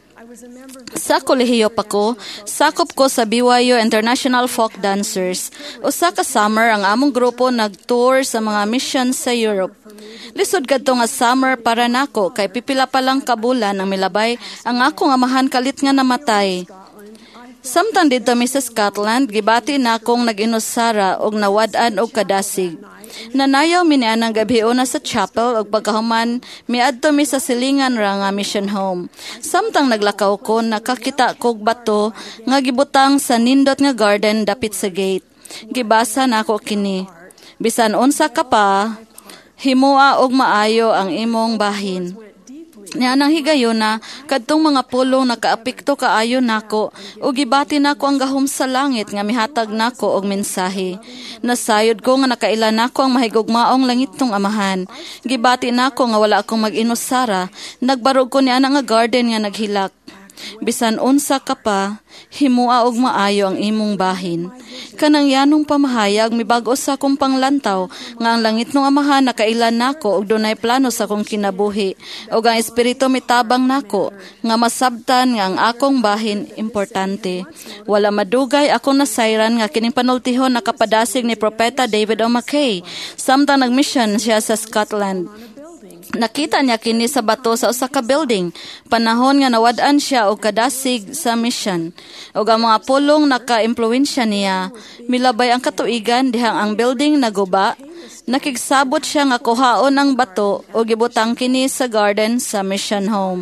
Sa kolehiyo pa ko, sakop ko sa BYU International Folk Dancers. Usa ka summer ang among grupo nag-tour sa mga missions sa Europe. Lisod kadto nga summer para nako kay pipila pa lang kabulan ang milabay ang akong amahan kalit nga namatay. Samtang dito mi sa Scotland, gibati na akong nag-inusara og nawad-an og kadasig. Nanayaw mi nianang gabiuna sa chapel ug pagkahuman miadto mi sa silingan ra nga mission home. Samtang naglakaw ko, nakakita kog bato nga gibutang sa nindot nga garden dapit sa gate. Gibasa nako kini. Bisan unsa ka pa, himua og maayo ang imong bahin. Nianang higayuna, kadtong mga pulong nakaapekto kaayo nako ug gibati nako ang gahom sa langit nga mihatag nako og mensahe. Nasayod ko nga nakaila nako ang mahigugmaong langitong amahan. Gibati nako nga wala akong mag-inusara, nagbarog ko niana nga garden nga naghilak. Bisan unsa ka pa, himua og maayo ang imong bahin. Kanang yanong pamahayag mibag-o sa akong panglantaw nga ang langit ng amahan nakailan nako og dunay plano sa akong kinabuhi ug ang espiritu mitabang nako nga masabtan nga ang akong bahin importante. Wala madugay akong nasayran nga kining panultihon nakapadasig ni Propeta David O. McKay samtang nagmission siya sa Scotland. Nakita niya kini sa bato sa usa ka building, panahon nga nawad-an siya og kadasig sa mission. Ug ang mga pulong naka-impluwensya niya, milabay ang katuigan dihang ang building naguba, nakigsabot siya nga kuhaon ang bato o gibutang kini sa garden sa mission home.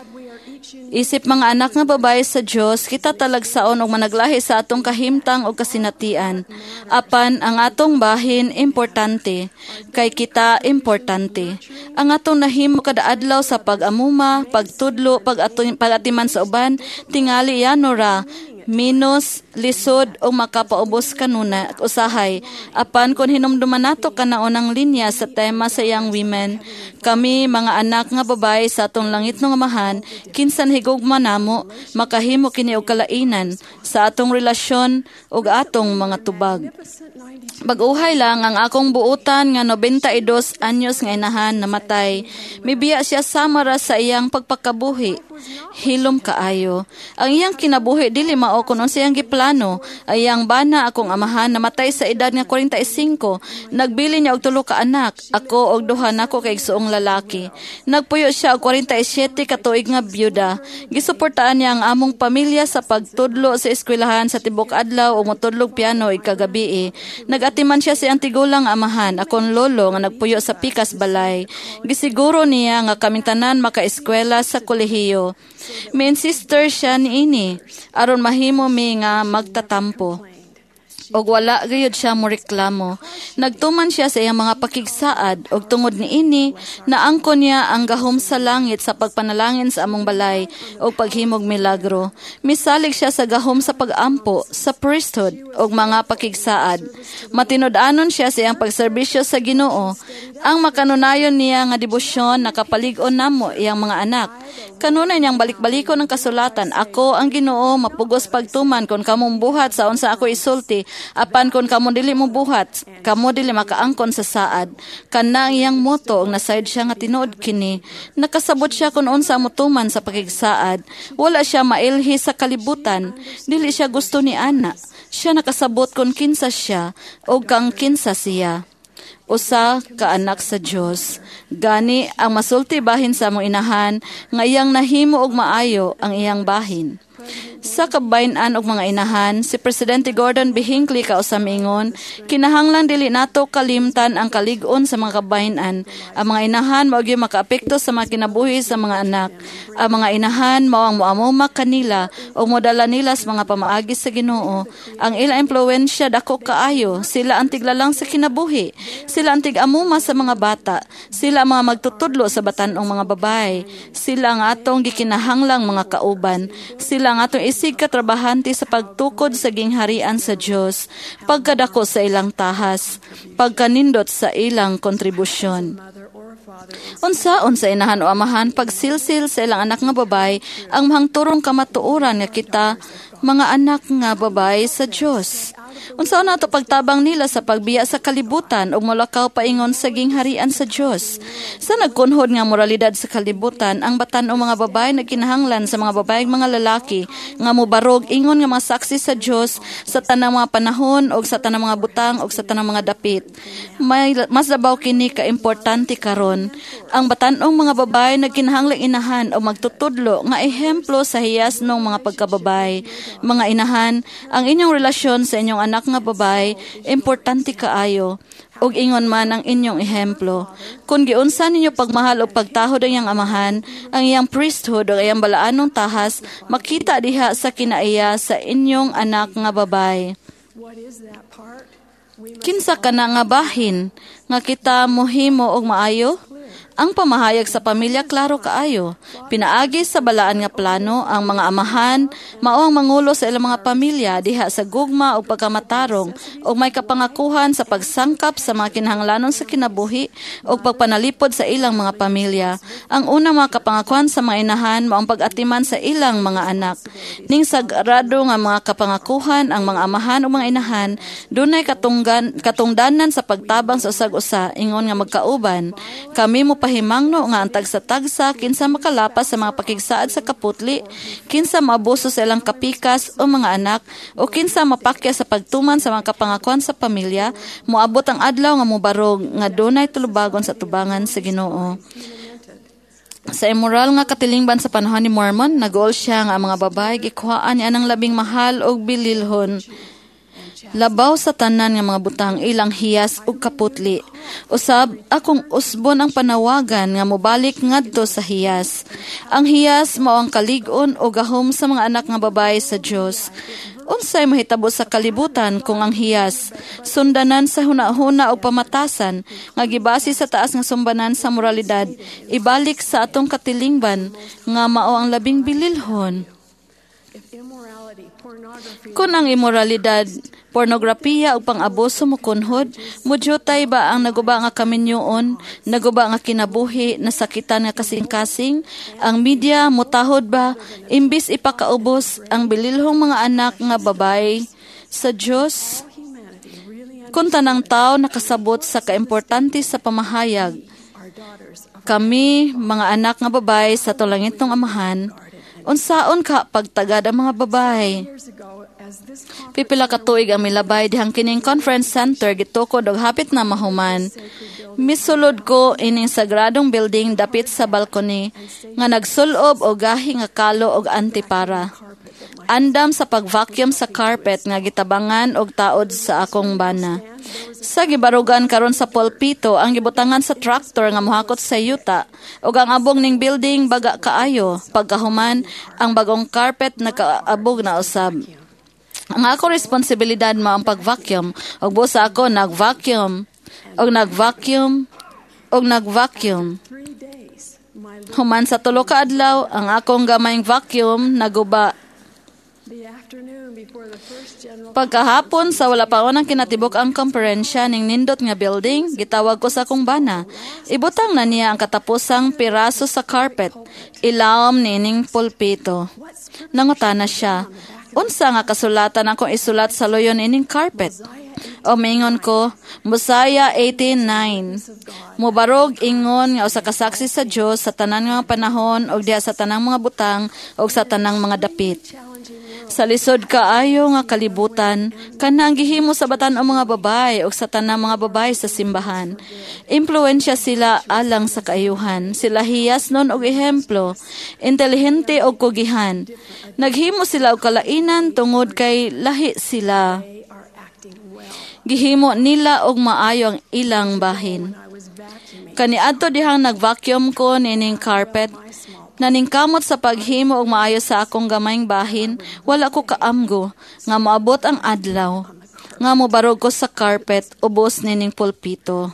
Isip mga anak nga babae sa Dios, kita talagsaon og managlahi sa atong kahimtang o kasinatian. Apan ang atong bahin importante, kay kita importante. Ang atong nahimo kada adlaw sa pag-amuma, pagtudlo, pag-atiman sa uban, tingali yano ra, minus, lisod o makapaubos kanuna usahay. Apan kung hinumduman nato kanaunang linya sa tema sa Young Women, kami mga anak nga babae sa atong langit ng amahan, kinsan higugma namo, makahimo kini og kalainan sa atong relasyon ug atong mga tubag. Baguhay lang ang akong buutan nga 92 anyos nga inahan namatay. Mibiya siya samara sa iyang pagpakabuhi. Hilom kaayo. Ang iyang kinabuhi dili mao kun unsa iyang giplano. Ay iyang bana akong amahan namatay sa edad nga 45. Nagbili niya og 3 ka anak. Ako og 2 nako kay igsuong lalaki. Nagpuyo siya og 47 ka tuig nga byuda. Gisuportaan niya ang among pamilya sa pagtudlo sa eskwelahan sa tibok adlaw ug motudlog piano ig kagabi. Nagatiman siya sa antigulang amahan, akong lolo nga nagpuyo sa Pikas Balay. Gisiguro niya nga kaming tanan makaeskwela sa kolehiyo. Main sister siya niini, aron mahimo mi nga magtatampo. Og wala gayud siya mo reklamo. Nagtuman siya sa iyang mga pakigsaad og tungod niini naangkon niya ang gahom sa langit sa pagpanalangin sa among balay og paghimog milagro. Misalig siya sa gahom sa pag-ampo, sa priesthood og mga pakigsaad. Matinud-anon siya sa iyang pagserbisyo sa Ginoo. Ang makanunayon niya nga debosyon nakapalig-on namo iyang mga anak. Kanunay niyang balik-balikon ang kasulatan, ako ang Ginoo mapugos pagtuman kon kamong buhat sa unsa ako isulti Apan kung kamo dili mo buhat, kamo dili makaangkon sa saad. Kana ang iyang moto og nasayod siya nga tinuod kini. Nakasabot siya kung unsa ang mutuman sa pakigsaad. Wala siya mailhi sa kalibutan. Dili siya gusto ni ana. Siya nakasabot kung kinsa siya o kang kinsa siya. Usa ka anak sa Dios. Gani ang masulti bahin sa among inahan nga iyang nahimo og maayo ang iyang bahin. Sa kabayn-an og mga inahan, si Presidente Gordon B. Hinckley kausam ingon, kinahanglan dili nato kalimtan ang kalig-on sa mga kabayn-an. Ang mga inahan mao gyud makaapekto sa mga kinabuhi sa mga anak. Ang mga inahan mao ang moamuma kanila o modala nila sa mga pamaagi sa Ginoo. Ang ilang impluwensya dako kaayo, sila ang tiglalang sa kinabuhi. Sila ang tig-amuma sa mga bata. Sila ang mga magtutudlo sa batan-ong mga babae. Sila ang atong gikinahanglang mga kauban. Sila ang atong isig katrabahante sa pagtukod sa gingharian sa Dios, pagkadako sa ilang tahas, pagkanindot sa ilang kontribusyon. Unsaon sa inahan o amahan pagsilsil sa ilang anak nga babay ang mahangturong kamatuoran nga kita mga anak nga babay sa Dios. Unsaon nato pagtabang nila sa pagbiya sa kalibutan ug molakaw paingon sa gingharian sa Dios. Sa nagkunhod nga moralidad sa kalibutan, ang batan-ong mga babay nagkinahanglan sa mga babayeng mga lalaki nga mobarog ingon nga mga saksi sa Dios sa tanang mga panahon ug sa tanang mga butang ug sa tanang mga dapit. Mas labaw kini ka importante karon. Ang batan-ong mga babay nagkinahanglang inahan o magtutudlo nga ehemplo sa hiyas ng mga pagkababay. Mga inahan, ang inyong relasyon sa inyong anak nga babay, importante kaayo, ug ingon man ang inyong ehemplo. Kung giunsa ninyo pagmahal o pagtahod ang iyang amahan, ang iyang priesthood o iyang balaanong tahas, makita diha sa kinaiya sa inyong anak nga babay. Kinsa ka na nga bahin, nga kita mohimo og maayo? Ang pamahayag sa pamilya klaro kaayo. Pinaagi sa balaan nga plano ang mga amahan mao ang mangulo sa ilang mga pamilya diha sa gugma o pagkamatarong o may kapangakuhan sa pagsangkap sa mga kinahanglanon sa kinabuhi o pagpanalipod sa ilang mga pamilya. Ang unang mga kapangakuhan sa mga inahan mao ang pag-atiman sa ilang mga anak. Ning sagrado nga mga kapangakuhan ang mga amahan o mga inahan dunay katungdanan sa pagtabang sa usag-usa ingon nga magkauban. Kami mo pahimangno nga ang tagsa-tagsa kinsa makalapas sa mga pakigsaad sa kaputli, kinsa maabuso sa ilang kapikas o mga anak, o kinsa mapakya sa pagtuman sa mga kapangakuan sa pamilya, moabot ang adlaw nga mobarog nga dunay tulubagon sa tubangan sa Ginoo. Sa immoral nga katilingban sa panahon ni Mormon, nagol siya nga ang mga babay gikuhaan niya ng labing mahal og bililhon. Labaw sa tanan nga mga butang ilang hiyas ug kaputli. Usab akong usbon ang panawagan nga mobalik ngadto sa hiyas. Ang hiyas mao ang kalig-on o gahom sa mga anak nga babae sa Dios. Unsay mahitabo sa kalibutan kung ang hiyas sundanan sa hunahuna o pamatasan nga gibase sa taas nga sumbanan sa moralidad ibalik sa atong katilingban nga mao ang labing bililhon. Kung ang immoralidad, pornografiya o pang-abuso mo kunhod, mudyotay ba ang naguba nga kaminyoon, naguba nga kinabuhi, nasakitan nga kasing-kasing? Ang media, mutahod ba, imbis ipakaubos ang bililhong mga anak nga babay sa Diyos? Kung tanang tao nakasabot sa kaimportante sa pamahayag, kami, mga anak nga babay sa tulangit ng amahan, unsaon ka pagtagad ang mga babay? Pipila ka tuig ang milabay dihang kining conference center gitukod og hapit na mahuman. Misulod ko ining sagradong building dapit sa balcony nga nagsulob og gahi nga kalo og antipara. Andam sa pag-vacuum sa carpet nga gitabangan og taod sa akong bana. Sa gibarugan karon sa pulpito ang gibutangan sa tractor nga mohakot sa yuta ug ang abong ning building baga kaayo. Pagkahuman ang bagong carpet nakaabog na usab. Ang ako responsibilidad mo ang pag-vacuum ug busa ako nag-vacuum ug nag-vacuum ug nag-vacuum. Human sa tulo ka adlaw ang akong gamayng vacuum naguba. Pagkahapon sa wala pa unang kinatibok ang komperensya ning nindot nga building, gitawag ko sa akong bana. Ibutang na niya ang katapusang piraso sa carpet. Ilawom nining pulpito. Nangutana siya, Unsa nga kasulatan akong isulat sa loyon ining carpet? O mingon ko, Mosiah 18:9. Mubarog ingon nga usa ka saksi sa Dios sa tanan nga panahon ug diha sa tanang mga butang ug sa tanang mga dapit. Sa lisod kaayo nga kalibutan, kanang gihimo sa batan-ong mga babae ug sa tanang mga babae sa simbahan. Impluwensya sila alang sa kaayuhan. Sila hiyas nun og ehemplo, intelihente og kugihan. Naghimo sila og kalainan tungod kay lahi sila. Gihimo nila og maayo ang ilang bahin. Kaniadto dihang nag-vacuum ko nining carpet, naningkamot sa paghimo og maayo sa akong gamayng bahin, wala ko kaamgo nga moabot ang adlaw nga mobarog ko sa carpet ubos nining pulpito.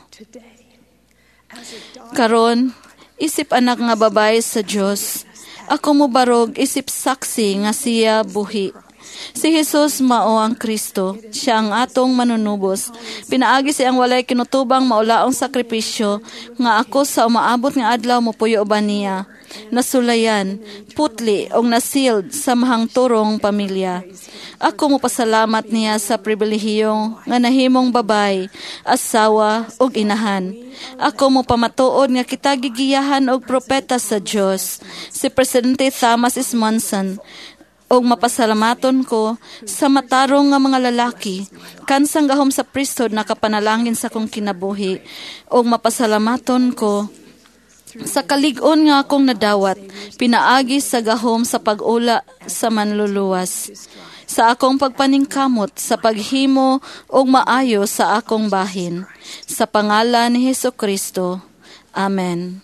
Karon, isip anak nga babae sa Dios, ako mobarog isip saksi nga siya buhi. Si Jesus mao ang Kristo, siya ang atong manunubos. Pinaagi siyang walay kinutubang maulaong sakripisyo, nga ako sa umaabot nga adlaw mopuyo uban niya. Nasulayan, putli o nasild sa mahang turong pamilya. Ako mo pasalamat niya sa pribilehiyo nga nahimong babay, asawa o inahan. Ako mo pamatuod nga kita gigiyahan og propeta sa Dios, si Presidente Thomas S. Monson, og mapasalamaton ko sa matarong nga mga lalaki kansang gahom sa priesthood nakapanalangin sa kong kinabuhi, og mapasalamaton ko sa kalig-on nga akong nadawat pinaagi sa gahom sa pag-ula sa manluluwas, sa akong pagpaningkamot sa paghimo og maayo sa akong bahin, sa pangalan ni Hesukristo. Amen.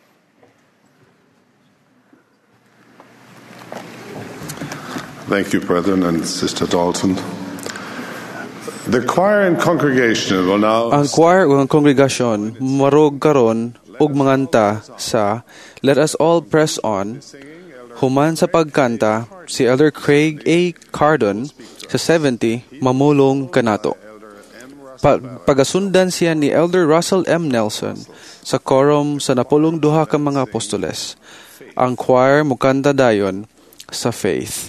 Thank you, Brethren and Sister Dalton. The choir and congregation will now... Ang choir ug ang kongregasyon marog karon og manganta sa Let Us All Press On. Human sa pagkanta, si Elder Craig A. Cardon sa 70 mamulong kanato. Pagasundan siya ni Elder Russell M. Nelson sa quorum sa napulong duha ka mga apostoles. Ang choir mukanta dayon sa Faith.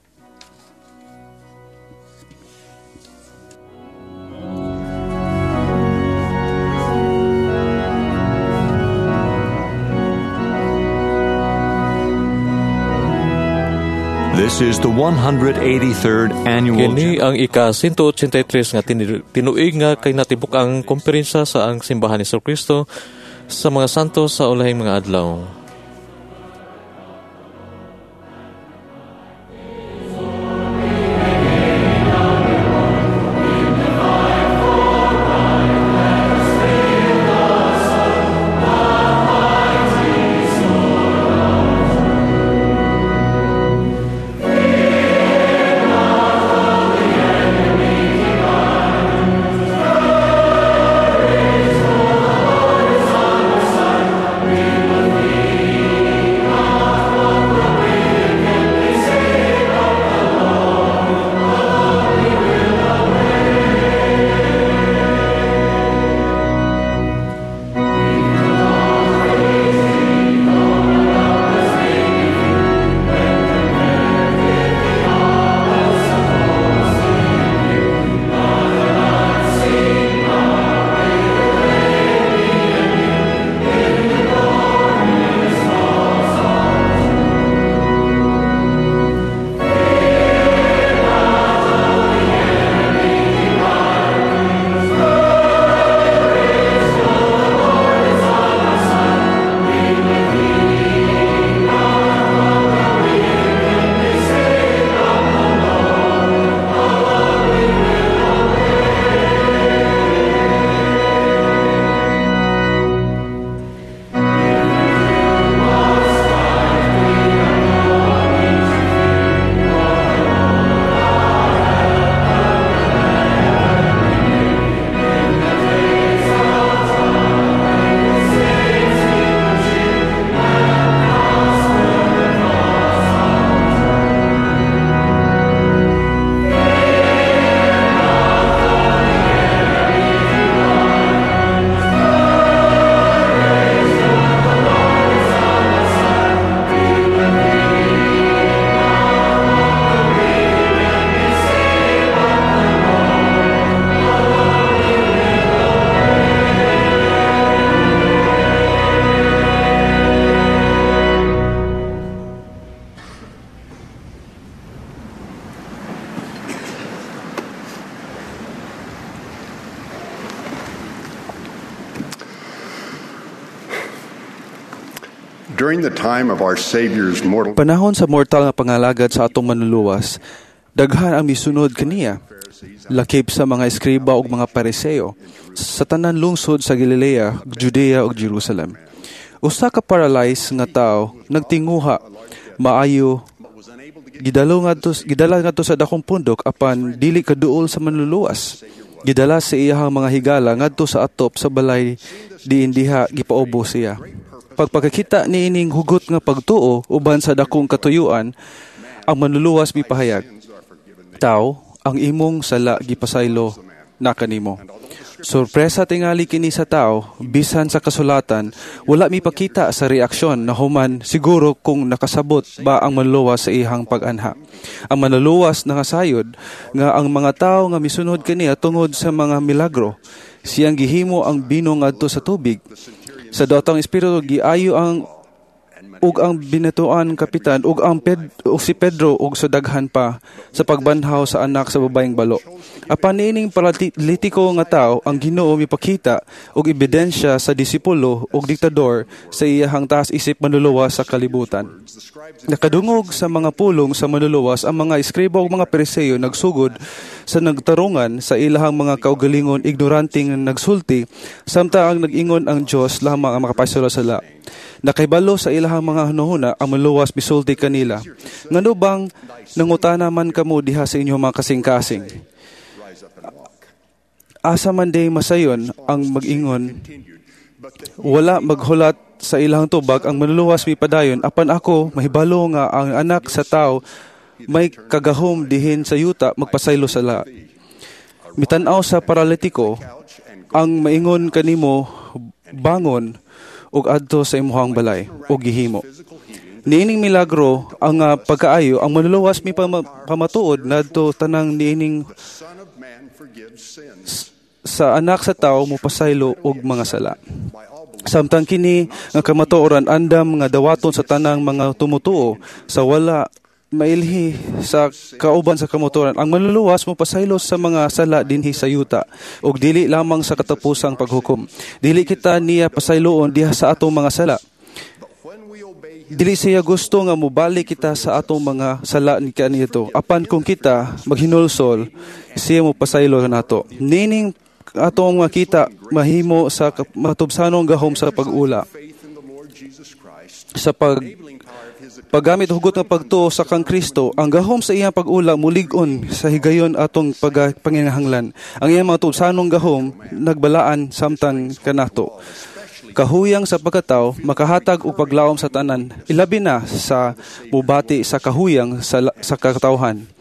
This is the 183rd annual... Kini ang ika-183 nga tinuig nga kay natibuk ang komperensa sa ang simbahan ni Jesucristo sa mga santo sa ulahing mga adlaw. During the time of our Savior's mortal Panahon sa mortal nga pangalagad sa atong manluluwas, daghan ang misunod kaniya. Lakip sa mga eskriba ug mga pariseo sa tanan lungsod sa Galilea, Judea ug Jerusalem. Usa ka paralyzed nga tao nagtinguha maayo gidala ngadto sa dakong pundok apan dili kaduol sa manluluwas. Gidala sa iyahang mga higala ngadto sa atop sa balay diin diha gipaubo siya. Pagpakakita niining hugot nga pagtuo uban sa dakong katuyuan, ang manluluwas mipahayag, "Tao, ang imong sala gipasaylo na kanimo." Sorpresa tingali kini sa tao, bisan sa kasulatan, wala mipakita sa reaksyon na human siguro kung nakasabot ba ang manluluwas sa ihang pag-anha. Ang manluluwas nangasayod nga ang mga tao nga misunod kaniya tungod sa mga milagro. Siyang gihimo ang bino ngadto sa tubig. Sa daotang espiritu giayo ang binatuan kapitan ug si Pedro ug sa daghan pa sa pagbanhaw sa anak sa babaeng balo. Apan niining politiko nga tao ang Ginoo mipakita og ebidensya sa disipulo ug diktador sa iyahang taas isip manluluwas sa kalibutan. Nakadungog sa mga pulong sa manluluwas ang mga eskriba ug mga pariseo nagsugod sa nagtarungan sa ilahang mga kaugalingon ignoranting nagsulti samtang ang nag-ingon ang Dios lamang ang makapasalo sala. Nakaibalo sa ilahang mga hanuhuna ang manluwas bisulti kanila. Ngano bang nangutana man kamo diha sa inyong mga kasing-kasing? Asa man day masayon ang mag-ingon, wala maghulat sa ilahang tubag ang manluwas mipadayon apan ako mahibalo nga ang anak sa tao may kagahom dihin sa yuta magpasaylo sala. Mitan-aw sa paralitiko ang maingon kanimo bangon ug adto sa imuhang balay ug gihimo. Niining milagro ang pagkaayo ang manluluwas mi pamatuod nadto tanang niining sa anak sa tao mopasaylo og mga sala. Samtang kini nga kamatuoran andam nga dawaton sa tanang mga tumutuo sa wala mailhi sa kauban sa kamatuoran ang manluluwas mo pasaylo sa mga sala dinhi sa yuta ug dili lamang sa katapusang paghukom. Dili kita niya pasayloon diha sa atong mga sala. Dili siya gusto nga mobalik kita sa atong mga sala ni kanito. Apan kung kita maghinulsol, siya mo pasaylo nato. Nining atong makita mahimo sa matubsanong gahom sa pag-ula. Sa paggamit hugot nga pagtuo sa kang Kristo, ang gahom sa iyang pag-ula mulig-on sa higayon atong panginahanglan. Ang iyang mga tubsanong gahom nagbalaan samtang kanato. Kahuyang sa pagkatao, makahatag o paglawom sa tanan, ilabi na sa mubati sa kahuyang sa katawhan.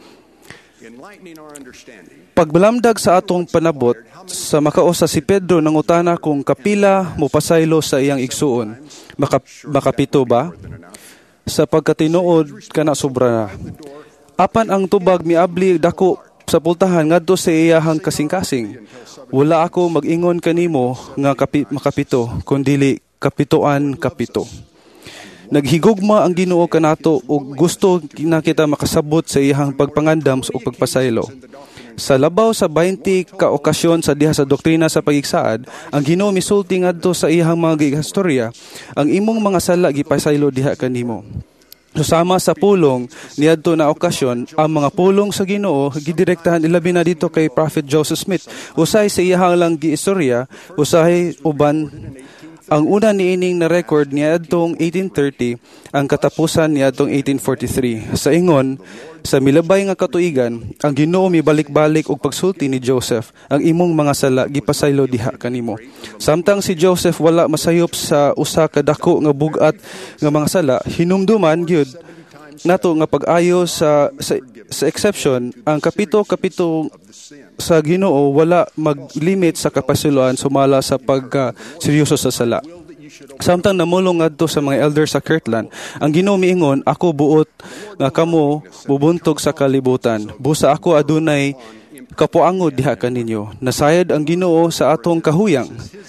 Pagbalamdag sa atong panabot, sa makausa si Pedro nangutana kung kapila mupasaylo sa iyang igsuon. Makapito ba? Sa pagkatinuod kana sobra na. Apan ang tubag miabli dako sa pultahan ngadto sa iyahang kasing-kasing. Wala ako mag-ingon kanimo nga makapito, kundili kapitoan kapito. Naghigugma ang Ginoo kanato ug gusto na kita makasabot sa iyahang pagpangandam o pagpasaylo. Sa labaw sa 20 ka okasyon sa diha sa doktrina sa pagigsaad, ang Ginoo misulti ngadto sa iyahang mga gigastorya, ang imong mga sala gipasaylo diha kanimo. Susama sa pulong niadto na okasyon, ang mga pulong sa Ginoo gidirektahan ilabi na dito kay Prophet Joseph Smith. Usay sa iyahang lang giistorya, usay uban. Ang una niining na record niadtong 1830, ang katapusan niadtong 1843. Sa ingon, sa milabay nga katuigan, ang Ginoo mibalik-balik og pagsulti ni Joseph, ang imong mga sala gipasaylo diha kanimo. Samtang si Joseph wala masayop sa usa ka dako nga bugat nga mga sala, hinumduman gyud nato nga pag-ayo sa exception, ang kapito sa Ginoo wala mag-limit sa kapasuloan sumala sa pagka-seryoso sa sala. Samtang namulong ngadto sa mga elders sa Kirtland, ang Ginoo miingon, ako buot nga kamo bubuntog sa kalibutan. Busa ako adunay kapuangod diha kaninyo. Nasayad ang Ginoo sa atong kahuyang.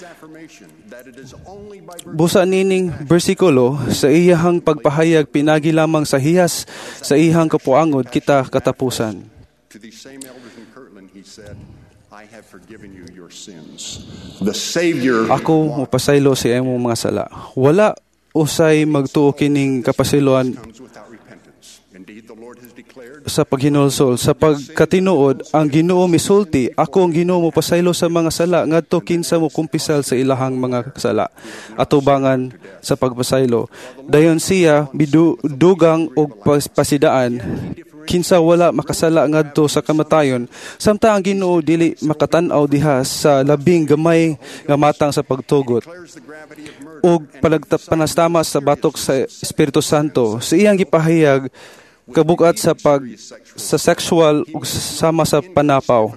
Busa nining bersikulo sa iyahang pagpahayag pinagi lamang sa hiyas sa iyahang kapuangod kita katapusan. Ako mapasaylo sa imong mga sala. Wala usay magtuo kining kapasiloan sa paghinulsol. Sa pagkatinuod, ang Ginoo misulti, ako ang Ginoo mo pasaylo sa mga sala ngadto kinsa mo kumpisal sa ilahang mga sala. Atubangan sa pagpasaylo. Dayon siya bidugang og pasidaan kinsa wala makasala ngadto sa kamatayon. Samtang ang Ginoo dili makatan-aw diha sa labing gamay nga matang sa pagtugot ug panastama sa batok sa Espiritu Santo. Sa iyang gipahayag kabugat sa sexual ug sama sa panapaw.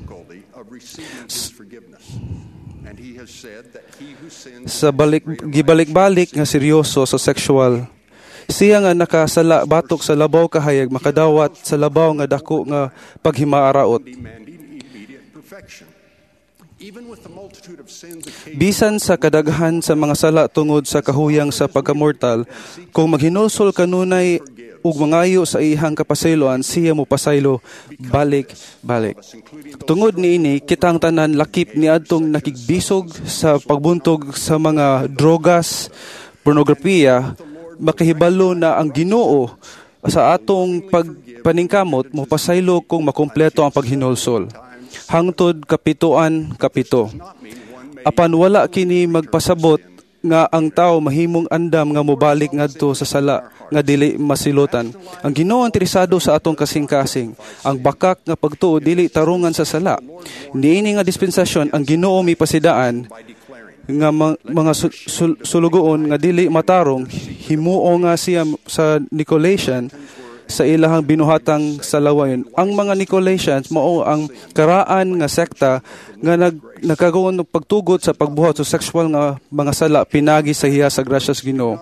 Sa gibalik-balik nga seryoso sa sexual. Siya nga nakasala batok sa labaw kahayag makadawat sa labaw nga dako nga paghimaaraot. Bisan sa kadaghan sa mga sala tungod sa kahuyang sa pagkamortal, kung maghinulsol kanunay ug mangayo sa ihang kapasayloan, siya mo pasaylo balik-balik. Tungod niini, kitang tanan lakip ni adtong nakigbisog sa pagbuntog sa mga drogas, pornografiya, makahibalo na ang Ginoo sa atong pagpaningkamot mo pasaylo kung makumpleto ang paghinulsol. Hangtod kapituan. Apan wala kini magpasabot nga ang tao mahimong andam nga mobalik ngadto sa sala nga dili masilutan. Ang Ginoo interesado sa atong kasing-kasing. Ang bakak nga pagtuo dili tarungan sa sala. Niini nga dispensasyon ang Ginoo mipasidaan nga mga sulugoon nga dili matarong himuo nga siya sa Nicolaitans sa ilahang binuhatang salawayon. Ang mga Nicolaitans mao ang karaan nga sekta nga nagkagawan ng pagtugot sa pagbuhat sa sexual nga mga sala pinagi sa hiya sa grasya sa Ginoo.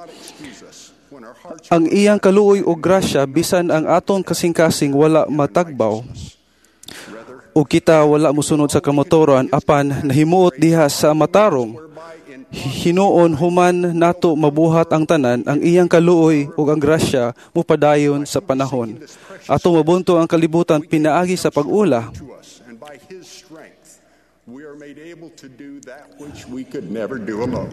Ang iyang kaluoy o grasya bisan ang atong kasing-kasing wala matagbaw o kita wala mosunod sa kamotoran apan nahimuot diha sa matarong hinuon human nato mabuhat ang tanan, ang iyang kaluoy ug ang grasya mupadayon sa panahon. Ato mabunto ang kalibutan pinaagi sa pag-ula. And by His strength, we are made able to do that which we could never do alone.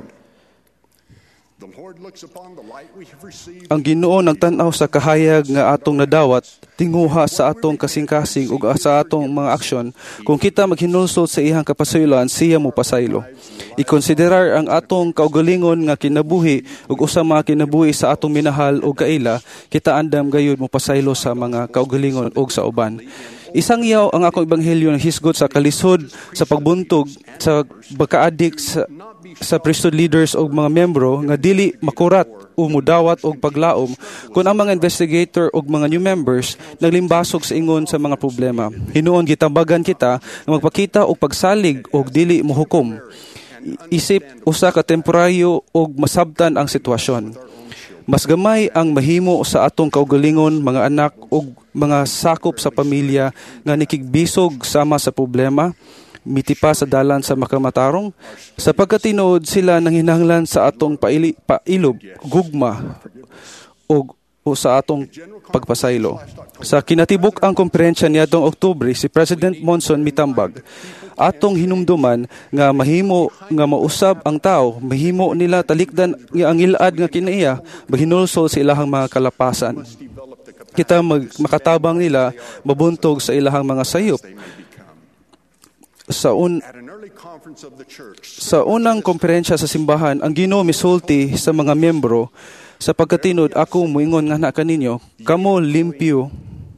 The Lord looks upon the light we have received. Ang Ginoo nagtan-aw sa kahayag nga atong nadawat tinguha sa atong kasing-kasing ug sa atong mga aksyon. Kung kita maghinulsol sa iyang kapasayloan, siya mo pasaylo. I-konsiderar ang atong kaugalingon nga kinabuhi ug usa mga kinabuhi sa atong minahal ug kaila, kita andam gayud mo pasaylo sa mga kaugalingon ug sa uban. Isang yaw ang akong ebanghelyo ng hisgot sa kalisod sa pagbuntog sa pagkaadik sa priesthood leaders o mga membro nga dili makurat o mudawat o paglaom kung ang mga investigator o mga new members naglimbasog sa ingon sa mga problema. Hinuon gitambagan kita na magpakita og pagsalig o dili mohukom. Isip usa ka temporaryo o masabtan ang sitwasyon. Mas gamay ang mahimo sa atong kaugalingon, mga anak o mga sakop sa pamilya nga nikigbisog sama sa problema, mitipa sa dalan sa makamatarong. Sa pagkatinuod sila nanghinahanglan sa atong pailob, gugma o sa atong pagpasaylo. Sa kinatibuk ang komperensya niadtong Oktubre, si President Monson mitambag atong hinumduman nga mahimo nga mausab ang tao, mahimo nila talikdan nga ang ilad nga kinaiya mahinulsol sa ilahang mga kalapasan. Kita makatabang nila mabuntog sa ilahang mga sayop. Sa unang komperensya sa simbahan, ang Ginoo misulti sa mga membro, sa pagkatinod ako moingon nga na kaninyo, kamo limpyo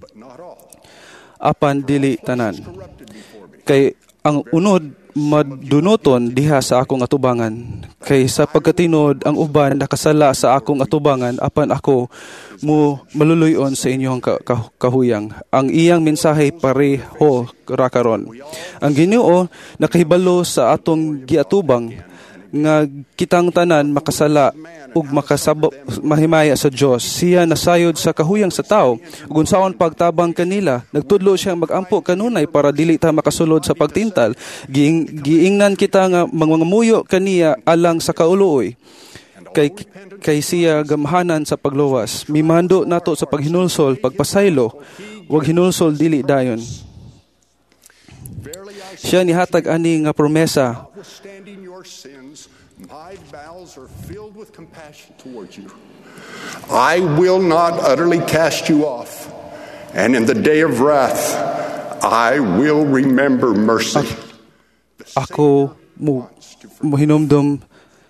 apan dili tanan. Kay ang unod madunoton diha sa akong atubangan. Kay sa pagkatinod ang uban nakasala sa akong atubangan apan ako mo maluluyon sa inyong kahuyang. Ang iyang mensahe pareho rakaron. Ang Ginoo nakahibalo sa atong giatubang nga kitang tanan makasala ug mahimaya sa Dios. Siya nasayod sa kahuyang sa tao ug unsaon pagtabang kanila nagtudlo siyang magampo kanunay para dili ta makasulod sa pagtintal. Giingnan kita nga mangamuyo kaniya alang sa kauloy kay siya gamhanan sa pagluwas. Mimando nato sa paghinulsol, pagpasaylo, wag hinulsol dili dayon. Siya nihatag ani nga promesa. Notwithstanding your sins, my bowels are filled with compassion towards you. I will not utterly cast you off, and in the day of wrath, I will remember mercy. Ako mo hinumdum.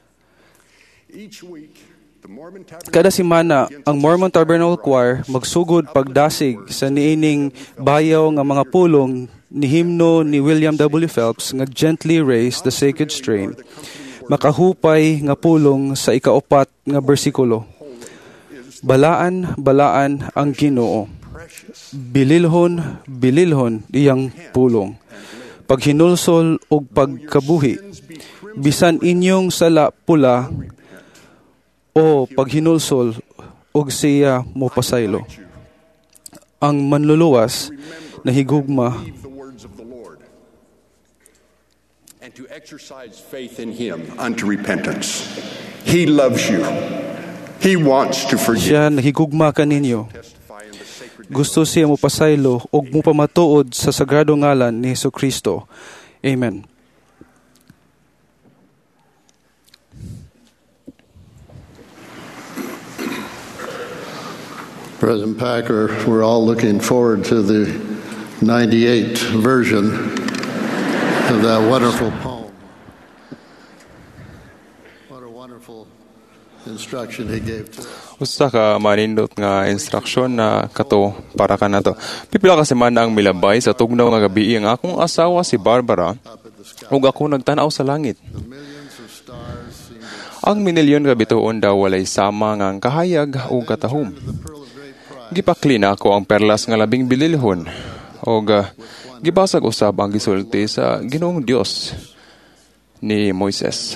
Kada simana, ang Mormon Tabernacle Choir magsugod pagdasig sa niining bayaw nga mga pulong ni himno ni William W. Phelps nga Gently Raise the Sacred Strain. Makahupay nga pulong sa ikaapat nga bersikulo. Balaan, balaan ang Ginoo. Bililhon, bililhon iyang pulong. Paghinulsol og pagkabuhi. Bisan inyong sala pula o paghinulsol og siya mo pasaylo. Ang manluluwas na higugma and to exercise faith in Him unto repentance. He loves you. He wants to forgive. Siya nahigugma kaninyo. Gusto siya mo pasaylo og mo pamatuod sa sagrado ngalan ni Jesucristo. Amen. President Packer, we're all looking forward to the 98 version of that wonderful poem. What a wonderful instruction he gave to us. Usa ka manindot nga instruksyon na kato para kanato. Pipila ka semana ang milabay sa tugnaw nga gabi ang akong asawa si Barbara ug ako nagtanaw sa langit. Ang minilyon ka bituon daw walay sama nga kahayag ug katahom. Gipaklina ko ang perlas nga labing bililhon og gibasag usab ang gisulti sa Ginoong Dios ni Moises.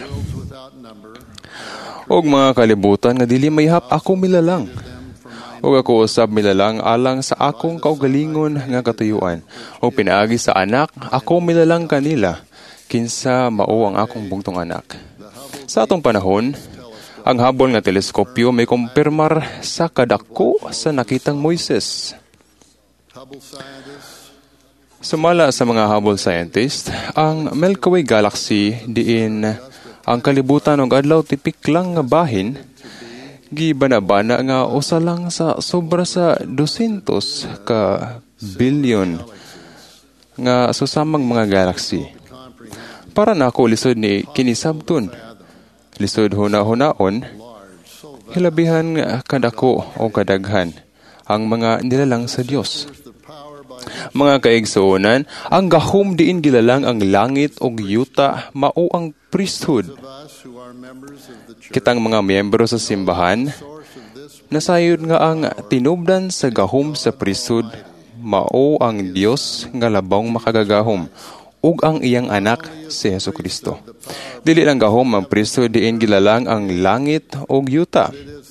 Og mga kalibutan nga dili mayhap ako milalang. Og ako usab milalang alang sa akong kaugalingon nga katuyuan. O pinaagi sa anak, ako milalang kanila kinsa mao ang akong bugtong anak. Sa atong panahon, ang habol nga teleskopyo may kumpirmar sa kadako sa nakitang Moises. Sumala sa mga Hubble scientist, ang Milky Way galaxy diin ang kalibutan og adlaw tipik lang nga bahin gibanabana nga usa lang sa sobra sa 200 ka bilyon nga susamang mga galaxy. Para nako lisod ni kini sabton. Lisod huna-hunaon, hilabihan kadako o kadaghan ang mga nilalang sa Dios. Mga kaigsuonan, ang gahom diin gilalang ang langit o yuta mao ang priesthood. Kitang mga miyembro sa simbahan, nasayod nga ang tinubdan sa gahom sa priesthood mao ang Dios nga labawng makagagahom ug ang iyang anak si Jesucristo. Dili lang gahom ang priesthood diin gilalang ang langit ug yuta.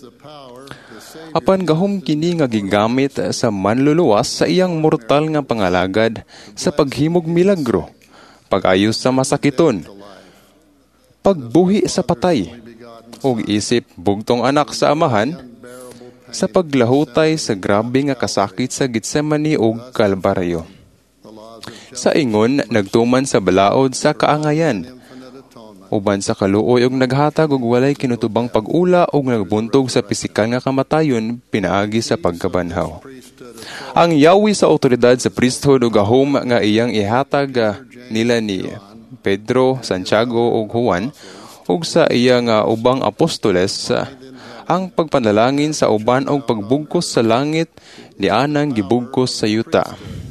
Apan gahom kini nga gigamit sa manluluwas sa iyang mortal nga pangalagad sa paghimog milagro, pag-ayos sa masakiton, pagbuhi sa patay, ug isip bugtong anak sa amahan, sa paglahutay sa grabe nga kasakit sa Getsemani ug Kalbaryo. Sa ingon, nagtuman sa balaod sa kaangayan. Uban sa kaluoy og naghatag og walay kinutubang pag-ula og nagbuntog sa pisikal nga kamatayon pinaagi sa pagkabanhaw. Ang yawi sa otoridad sa priesthood ug gahom nga iyang ihatag nila ni Pedro, Santiago ug Juan ug sa iyang ubang apostoles ang pagpanalangin sa uban og pagbugkos sa langit ni anang gibugkos sa yuta.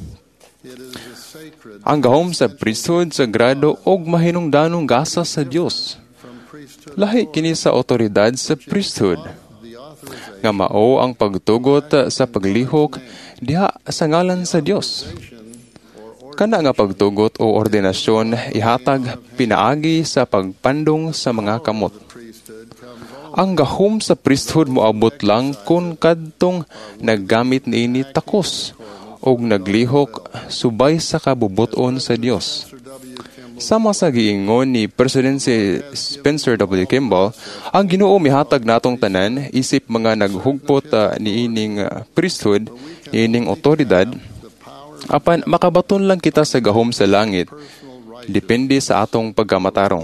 Ang gahom sa priesthood sagrado og mahinungdanong gasa sa Dios. Lahi kini sa otoridad sa priesthood nga mao ang pagtugot sa paglihok diha sa ngalan sa Dios. Kana nga pagtugot o ordinasyon ihatag pinaagi sa pagpandong sa mga kamot. Ang gahom sa priesthood moabot lang kung kadtong naggamit niini takos og naglihok subay sa kabubuton sa Dios. Sama sa giingon ni President Spencer W. Kimball, ang Ginoo mihatag natong tanan isip mga naghugpot niining priesthood, niining otoridad, apan makabaton lang kita sa gahom sa langit Depende sa atong pagkamatarong.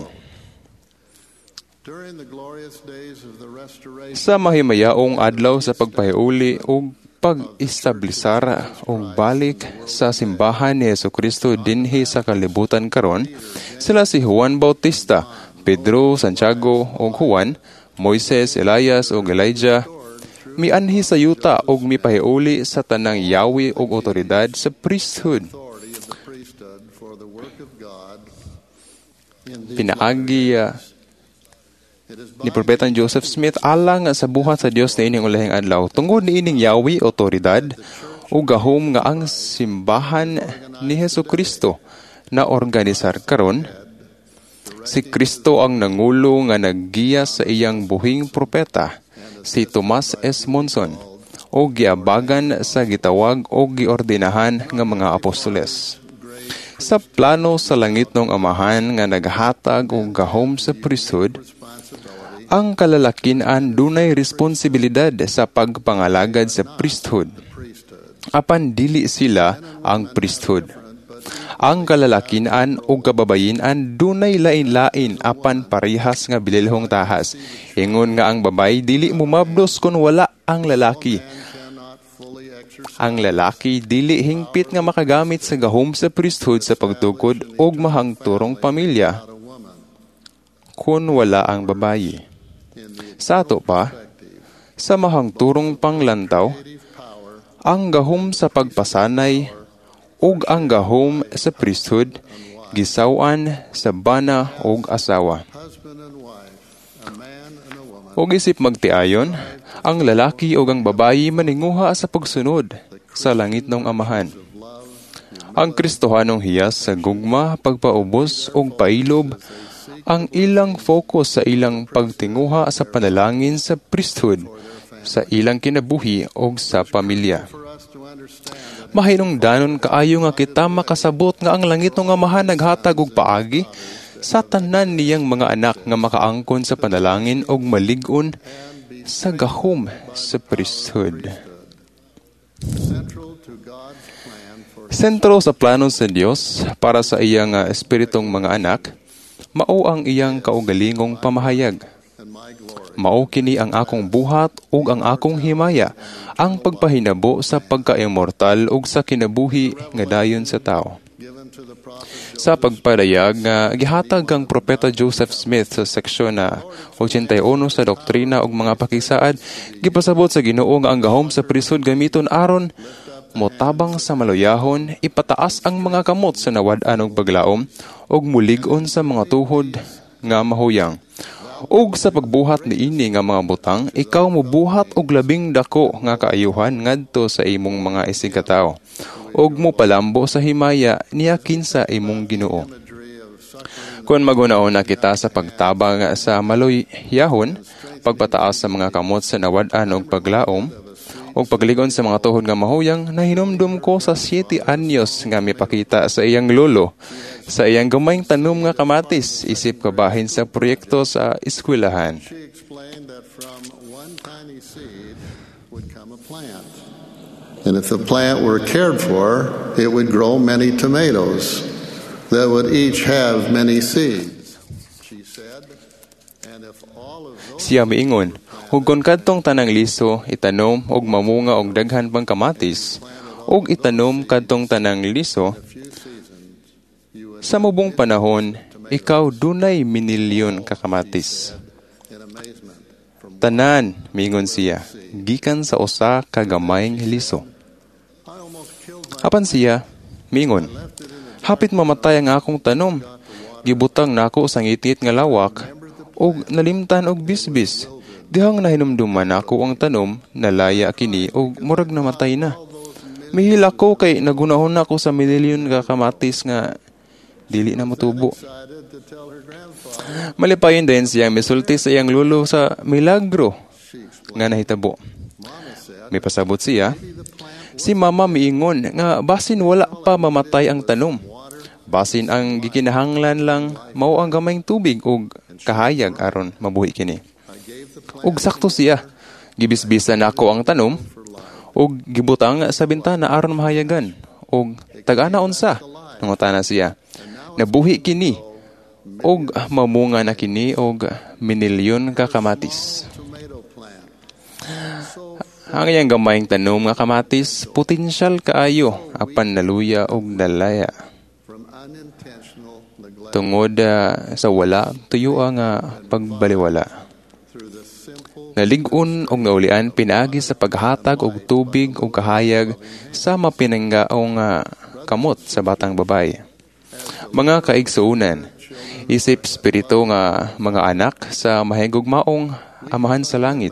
Sa mahimayaong adlaw sa pagpahiuli o pag-establisar o balik sa simbahan ni Jesucristo dinhi sa kalibutan karon, sila si Juan Bautista, Pedro, Santiago o Juan, Moises, Elias o Elijah, mianhi sa yuta o mipahiuli sa tanang yawi o otoridad sa priesthood. Pinaagi ni Propeta Joseph Smith alang sa buhat sa Dios na ining ulahing adlaw. Tungod ni ining yawi, otoridad, o gahom nga ang simbahan ni Jesucristo na organisar karon, si Kristo ang nangulo nga naggiya sa iyang buhing propeta, si Tomas S. Monson, o giabagan sa gitawag o giordinahan nga mga apostoles. Sa plano sa langit ng Amahan nga naghatag og gahom sa priesthood, ang kalalakinan dunay responsibilidad sa pagpangalagad sa priesthood. Apan dili sila ang priesthood. Ang kalalakinan o kababayinan dunay lain-lain apan parehas nga bililhong tahas. Ingon nga ang babay dili mumablos kun wala ang lalaki. Ang lalaki dili hingpit nga makagamit sa gahom sa priesthood sa pagtukod og mahangturong pamilya kun wala ang babayi. Sa ato pa, sa mahangturong panglantaw, ang gahom sa pagpasanay ug ang gahom sa priesthood gisawan sa bana ug asawa. Og isip magtiayon, ang lalaki ug ang babayi maninguha sa pagsunod sa langit ng Amahan. Ang Kristohanong hiyas sa gugma, pagpaubos ug pailob ang ilang focus sa ilang pagtinguha sa panalangin sa priesthood, sa ilang kinabuhi o sa pamilya. Mahinungdanon kaayo nga kita makasabot nga ang langit ng Amahan naghatag og paagi sa tanan niyang mga anak nga makaangkon sa panalangin og malig-on sa gahom sa priesthood. Sentro sa plano sa Dios para sa iyang espiritong mga anak, mao ang iyang kaugalingong pamahayag. Mao kini ang akong buhat ug ang akong himaya, ang pagpahinabo sa pagka-immortal ug sa kinabuhi nga dayon sa tao. Sa pagpadayag nga gihatag kang Propeta Joseph Smith sa seksyon na 81 sa doktrina ug mga pakisaad, gipasabot sa Ginoo nga ang gahom sa priesthood gamiton aron motabang sa maluyahon, ipataas ang mga kamot sa nawad-an og paglaom ug mulig-on sa mga tuhod nga mahuyang. Ug sa pagbuhat niini nga mga butang, ikaw mobuhat og labing dako nga kaayuhan ngadto sa imong mga isigkatawo ug mopalambo sa himaya niya kinsa imong Ginoo. Kung magunaon na kita sa pagtabang sa maluyahon, pagpataas sa mga kamot sa nawad-an og paglaom, o pagligon sa mga tuhod nga mahuyang, nahinumdum ko sa 7 anyos nga mipakita sa iyang lolo, sa iyang gamayng tanom nga kamatis, isip kabahin sa proyekto sa eskwelahan. And if the plant were cared for, it would grow many tomatoes that would each have many seeds. She said, and if all of those... Siya miingon, ug kon kadtong tanang liso itanom og mamunga og daghan pang kamatis, ug itanom kadtong tanang liso, sa mubong panahon ikaw dunay minilyon ka kamatis. Tanan, mingon siya, gikan sa usa ka gamayng liso. Apan siya, mingon, hapit mamatay ang akong tanom, gibutang nako sa ngitit nga lawak, ug nalimtan og bisbis. Dihang nahinumduman ako ang tanom, nalaya kini o murag namatay na. Mihil ako kay nagunahon na ako sa milyon ka kamatis nga dili na matubo. Malipayon din siyang misulti sa iyang lulo sa milagro nga nahitabo. May pasabot siya, si mama miingon nga basin wala pa mamatay ang tanom. Basin ang gikinahanglan lang mao ang gamayng tubig o kahayag aron mabuhi kini. Ug sakto siya, gibisbisan ako ang tanom, ug gibutang sa bintana aron mahayagan, ug tag-ana unsa, nangutana siya. nabuhi kini og mamunga na kini og minilyon ka kamatis. Ang iyang gamayng tanom nga kamatis, potensyal kaayo apan naluya og nalaya. Tungod sa wala, tuyo ang pagbaliwala. Nalig-on og naulian pinaagi sa paghatag og tubig og kahayag sa mapinanggaong kamot sa batang babae. Mga kaigsuunan, isip spirito nga mga anak sa mahigugmaong amahan sa langit.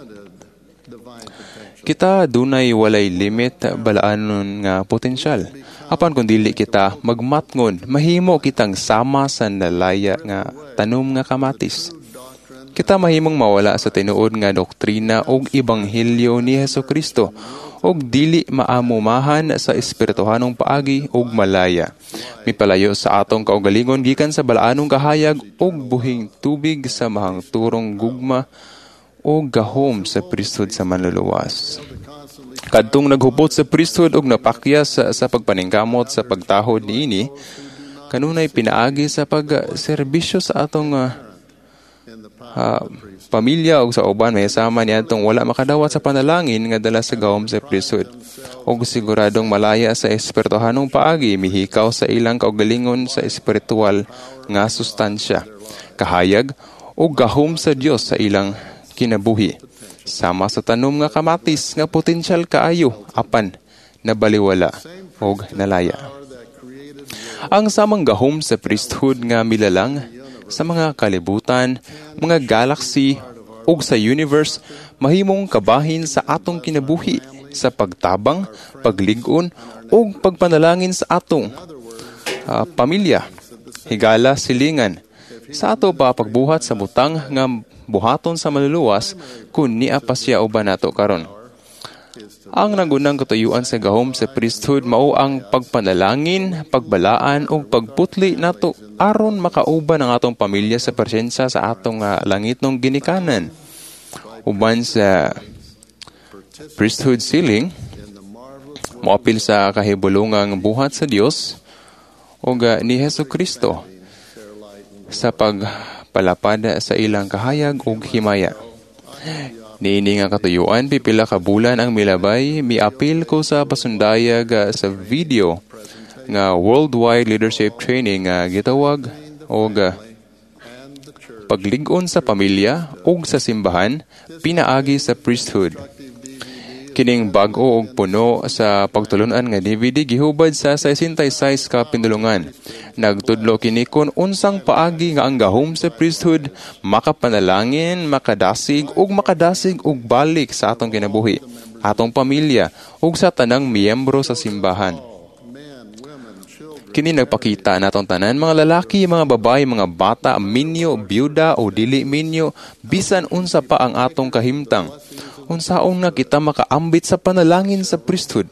Kita dunay walay limit balaanon nga potensyal. Apan kung dili kita magmatngon, mahimo kitang sama sa nalaya nga tanom nga kamatis. Kita mahimong mawala sa tinuod nga doktrina og ebanghelyo ni Hesukristo og dili maamumahan sa espirituhanong paagi og malaya. Mipalayo sa atong kaugalingon gikan sa balaanong kahayag og buhing tubig sa mahangturong gugma o gahom sa priesthood sa manluluwas. Kadtong naghubot sa priesthood og napakyas sa pagpaningkamot sa pagtahod niini, kanunay pinaagi sa pagserbisyo sa atong pamilya o sa uban may sama niya itong wala makadawat sa panalangin nga dala sa gahom sa priesthood. O siguradong malaya sa espirituhanong paagi, mihikaw sa ilang kaugalingon sa espiritual nga sustansya, kahayag o gahom sa Dios sa ilang kinabuhi. Sama sa tanom nga kamatis nga potensyal kaayo apan nabaliwala o nalaya. Ang samang gahom sa priesthood nga milalang sa mga kalibutan, mga galaxy ug sa universe mahimong kabahin sa atong kinabuhi sa pagtabang, paglig-on ug pagpanalangin sa atong pamilya, higala silingan sa ato pa pagbuhat sa butang nga buhaton sa maluluwas kun niya pasya uban nato karon. Ang nagunang katuyuan sa gahom sa priesthood mao ang pagpanalangin, pagbalaan ug pagputli nato aron makauban ang atong pamilya sa presensya sa atong langitnong ginikanan. Uban sa priesthood sealing, moapil sa kahibulungang buhat sa Dios ug ni Hesukristo sa pagpalapad sa ilang kahayag ug himaya. Niini nga katuyuan, pipila ka bulan ang milabay, miapil ko sa pasundayag sa video nga worldwide leadership training nga gitawag og paglig-on sa pamilya ug sa simbahan pinaagi sa priesthood. Kining bag-o og puno sa pagtulunan nga DVD gihubad sa 66 ka pinulungan. Nagtudlo kini kun unsang paagi nga ang gahom sa priesthood makapanalangin, makadasig og balik sa atong kinabuhi, atong pamilya ug sa tanang miyembro sa simbahan. Kini nagpakita natong tanan, mga lalaki, mga babae, mga bata, minyo, byuda o dili minyo, bisan unsa pa ang atong kahimtang. Unsaon nga kita makaambit sa panalangin sa priesthood.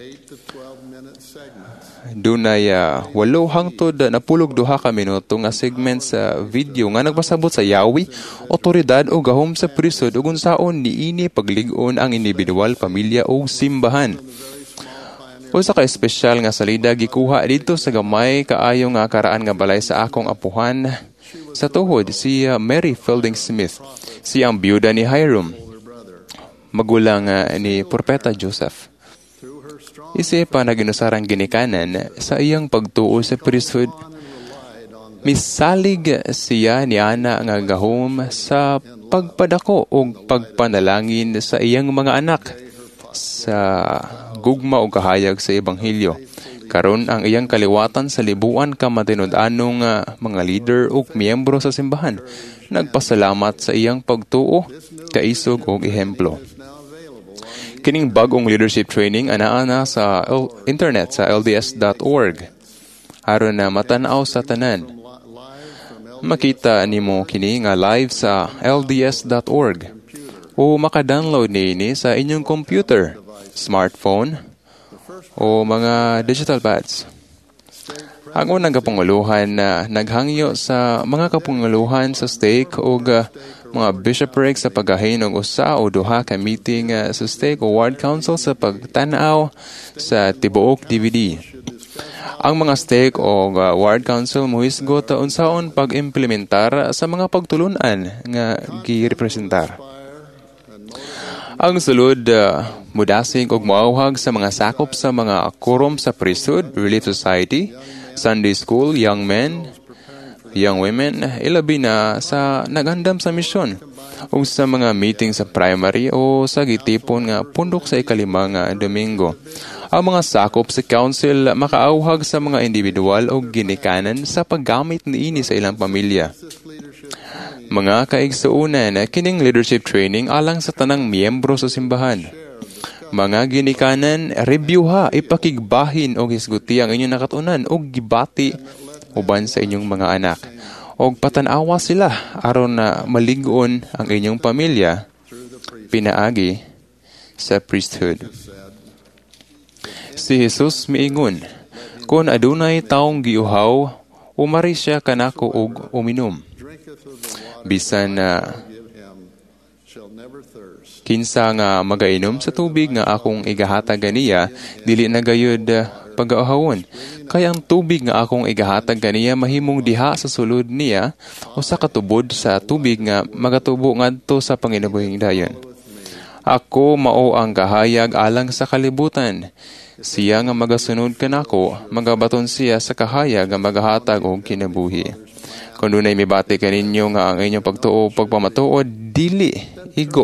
Dunay 8 hangtod na 12 ka minuto nga segment sa video nga nagpasabot sa yawi, otoridad o gahom sa priesthood ug unsaon niini paglig-on ang individual, pamilya o simbahan. Usa ka espesyal nga salida gikuha dito sa gamay kaayo nga karaan nga balay sa akong apuhan sa tuhod si Mary Fielding Smith. Siya ang byuda ni Hiram, magulang ni Propeta Joseph. Isa pa na ginusarang ginikanan sa iyang pagtuo sa priesthood. Misalig siya ni Ana nga gahom sa pagpadako o pagpanalangin sa iyang mga anak sa gugma o kahayag sa Ebanghelyo. Karon ang iyang kaliwatan sa libuan ka matinud-anong mga leader o miyembro sa simbahan nagpasalamat sa iyang pagtuo, kaisog o ehemplo. Kining bagong leadership training anaa na sa internet sa lds.org. Aron na matanaw sa tanan. Makita nimo kini nga live sa lds.org o makadownload niini sa inyong computer, smartphone o mga digital pads. Ang unang kapunguluhan na naghangyo sa mga kapunguluhan sa stake o mga bishopric sa paghahinog usa o duha ka meeting sa stake o ward council sa pagtanaw sa tibuok DVD. Ang mga stake o ward council muhisgot unsaon pag-implementar sa mga pagtulunan nga girepresentar. Ang sulod, mudasig og moawhag sa mga sakop sa mga quorum sa priesthood, Relief Society, Sunday School, Young Men, Young Women, ilabi na sa nagandam sa misyon o sa mga meeting sa primary o sa gitipon nga pundok sa ikalimang Domingo. Ang mga sakop sa council makaawhag sa mga individual o ginikanan sa paggamit niini sa ilang pamilya. Mga kaigsuunan, kining leadership training alang sa tanang miyembro sa simbahan. Mga ginikanan, reviewha, ipakigbahin o hisguti ang inyong nakatunan o gibati uban sa inyong mga anak. O patanawa sila aron na maligon ang inyong pamilya pinaagi sa priesthood. Si Jesus miingon, kung adunay taong giuhaw, umari siya kanako og uminom. Bisan na kinsa nga magainom sa tubig nga akong igahatag ganiya, dili na gayud pag-aahawon. Kaya ang tubig nga akong igahatag ganiya mahimong diha sa sulod niya o sa katubod sa tubig nga magatubo ngadto sa panginabuhing dayon. Ako mao ang kahayag alang sa kalibutan. Siya nga magasunod kanako, magabaton siya sa kahayag nga magahatag og kinabuhi. Kung dunay mibati kaninyo nga ang inyong pagtuo pagpamatuod, dili, igo.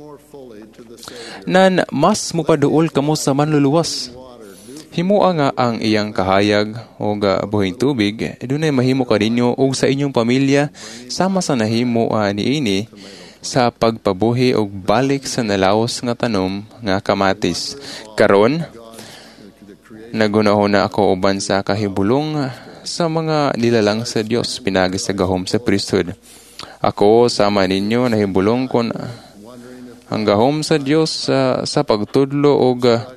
Nan, mas mupaduol kamo sa manluluwas. Himoa nga ang iyang kahayag o buhing tubig, dunay mahimo kaninyo o sa inyong pamilya, sama sa nahimo niini sa pagpabuhi o balik sa nalaos nga tanom nga kamatis. Karon, nagunahon na ako uban sa kahibulong sa mga nilalang sa Diyos pinagi sa gahom sa priesthood. Ako sama ninyo nahibulong kon ang gahom sa Diyos sa pagtudlo o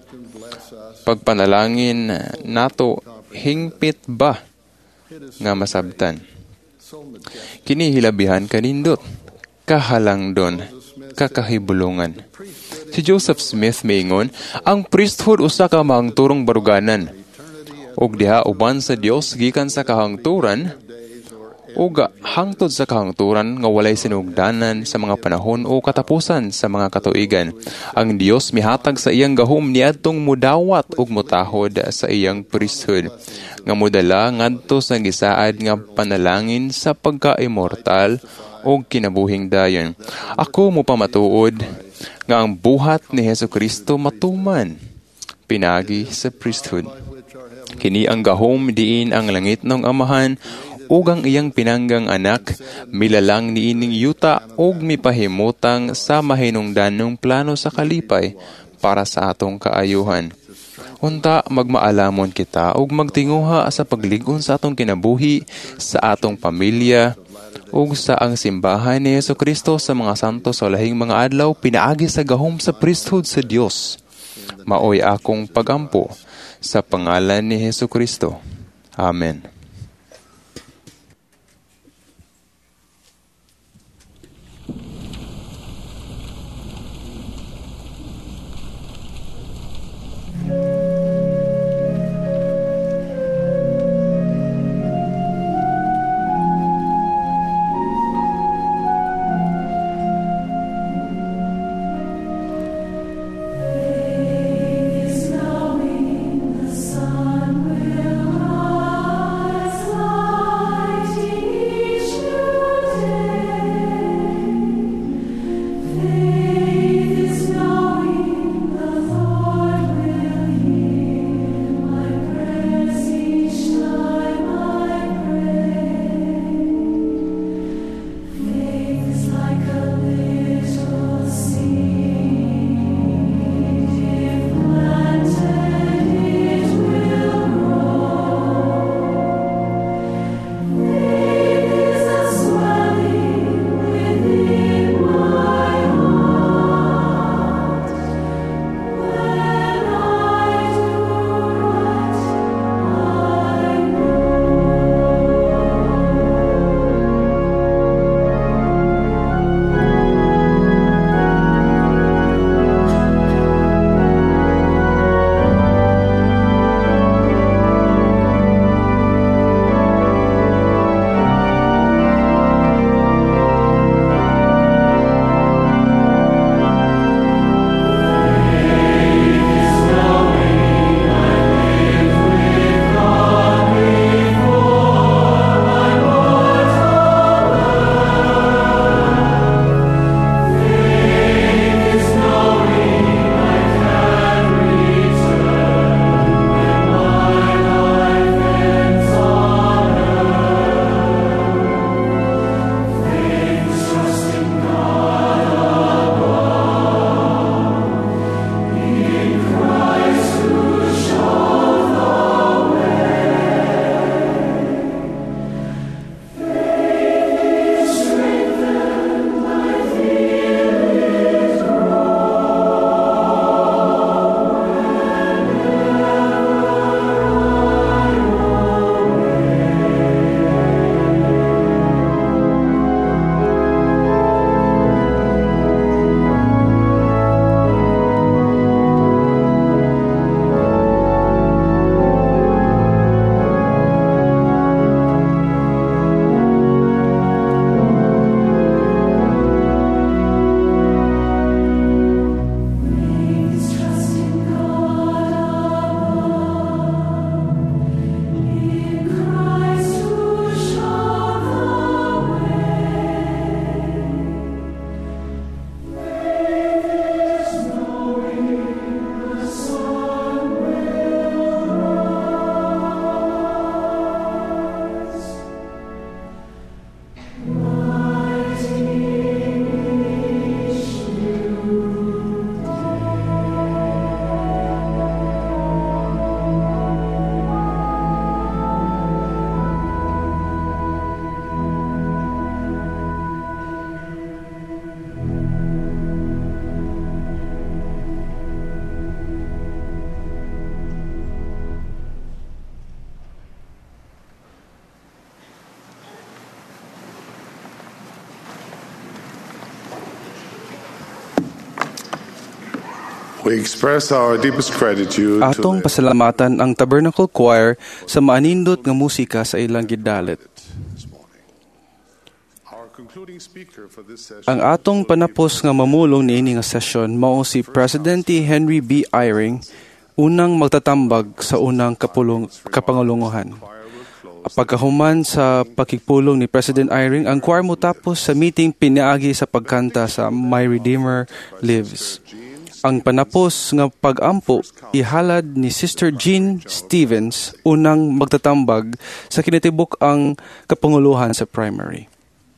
pagpanalangin nato hingpit ba nga masabtan. Kini hilabihan kanindot, kahalangdon, kakahibulungan. Si Joseph Smith miingon, ang priesthood usa ka mahangturong baruganan. Og diha uban sa Dios gikan sa kahangturan ug hangtod sa kahangturan nga walay sinugdanan sa mga panahon o katapusan sa mga katuigan. Ang Dios mihatag sa iyang gahom niadtong mudawat ug mutahod sa iyang priesthood nga mudala ngadto sa gisaad nga panalangin sa pagka-immortal o kinabuhing dayon. Ako mo pamatuod nga ang buhat ni Hesukristo matuman pinagi sa priesthood. Kini ang gahom diin ang langit ng amahan ug ang iyang pinanggang anak milalang niining yuta ug mipahimutang sa mahinungdanong plano sa kalipay para sa atong kaayuhan. Unta magmaalamon kita ug magtinguha sa pagligon sa atong kinabuhi, sa atong pamilya ug sa ang simbahan ni Hesukristo sa mga santo sa lahing mga adlaw pinaagi sa gahom sa priesthood sa Dios. Maoy akong pagampo sa pangalan ni Hesukristo. Amen. Now in the sun will rise. We express our deepest gratitude Atong pasalamatan ang Tabernacle Choir sa maanindot nga musika sa ilang gidalit. Ang atong panapos nga mamulong niini nga session mao si Presidente Henry B. Eyring, unang magtatambag sa unang kapangulunguhan. Pagkahuman sa pakigpulong ni President Eyring, ang choir mo tapos sa meeting pinaagi sa pagkanta sa My Redeemer Lives. Ang panapos nga pag-ampo ihalad ni Sister Jean Stevens, unang magtatambag sa kinitibuk ang kapanguluhan sa primary.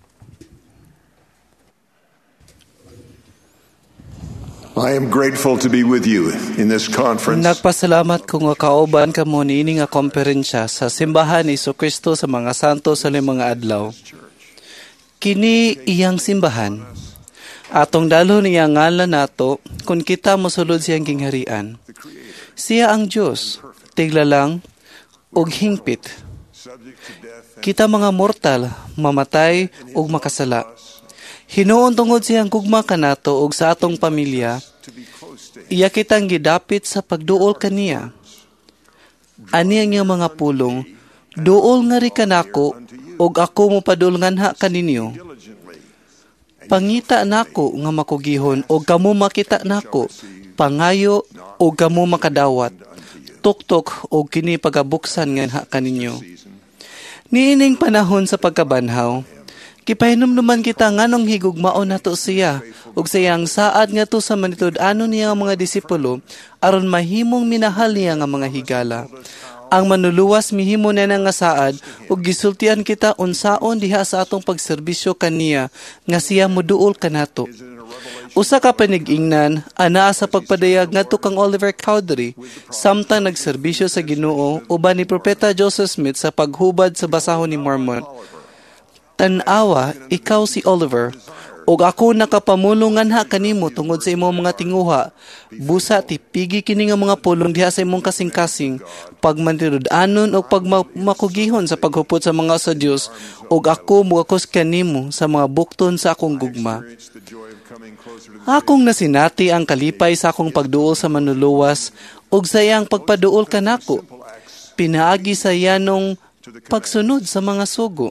I am grateful to be with you in this conference. Nagpasalamat ko nga kauban kamo niini nga komperensya sa simbahan ni Jesucristo sa mga santo sa mga adlaw. Kini iyang simbahan. Atong dalo niya ngalan nato kung kita mosulod siyang gingharian. Siya ang Diyos, tiglalang ug hingpit. Kita mga mortal, mamatay ug makasala. Hinuon tungod siyang gugma kanato ug sa atong pamilya, iya kitang gidapit sa pagduol kaniya. Ani ang iyang mga pulong, duol nga ri kanako ug ako mo padulnganha kaninyo. Pangita nako nga makugihon ug kamo makita nako, pangayo ug kamo makadawat. Tuktok ug kini pagabuksan nganha kaninyo. Niining panahon sa pagkabanhaw, kipahinumduman kita nganong higugmaon nato siya ug sayang saad nga to sa manitud-anon niya nga mga disipulo aron mahimong minahal niya nga mga higala. Ang manuluwas mihimo na nga saad ug gisultian kita unsaon diha sa atong pagserbisyo kaniya nga siya moduol kanato. Usa ka panigingnan ana sa pagpadayag ngadto kang Oliver Cowdery samtang nagserbisyo sa Ginoo uban ni Propeta Joseph Smith sa paghubad sa basahon ni Mormon. Tanawa, ikaw si Oliver, ug ako nakapamulungan ha kanimo tungod sa imong mga tinguha. Busa tipigi kini nga mga pulong diha sa imong kasing-kasing, pagmantirud-anon o pagmakugihon sa paghupot sa mga sa Dios, ug ako mugakos kanimo sa mga bukton sa akong gugma. Akong nasinati ang kalipay sa akong pagduol sa manluluwas, ug sa iyang pagpaduol kanako. Pinaagi sa yanong pagsunod sa mga sugo.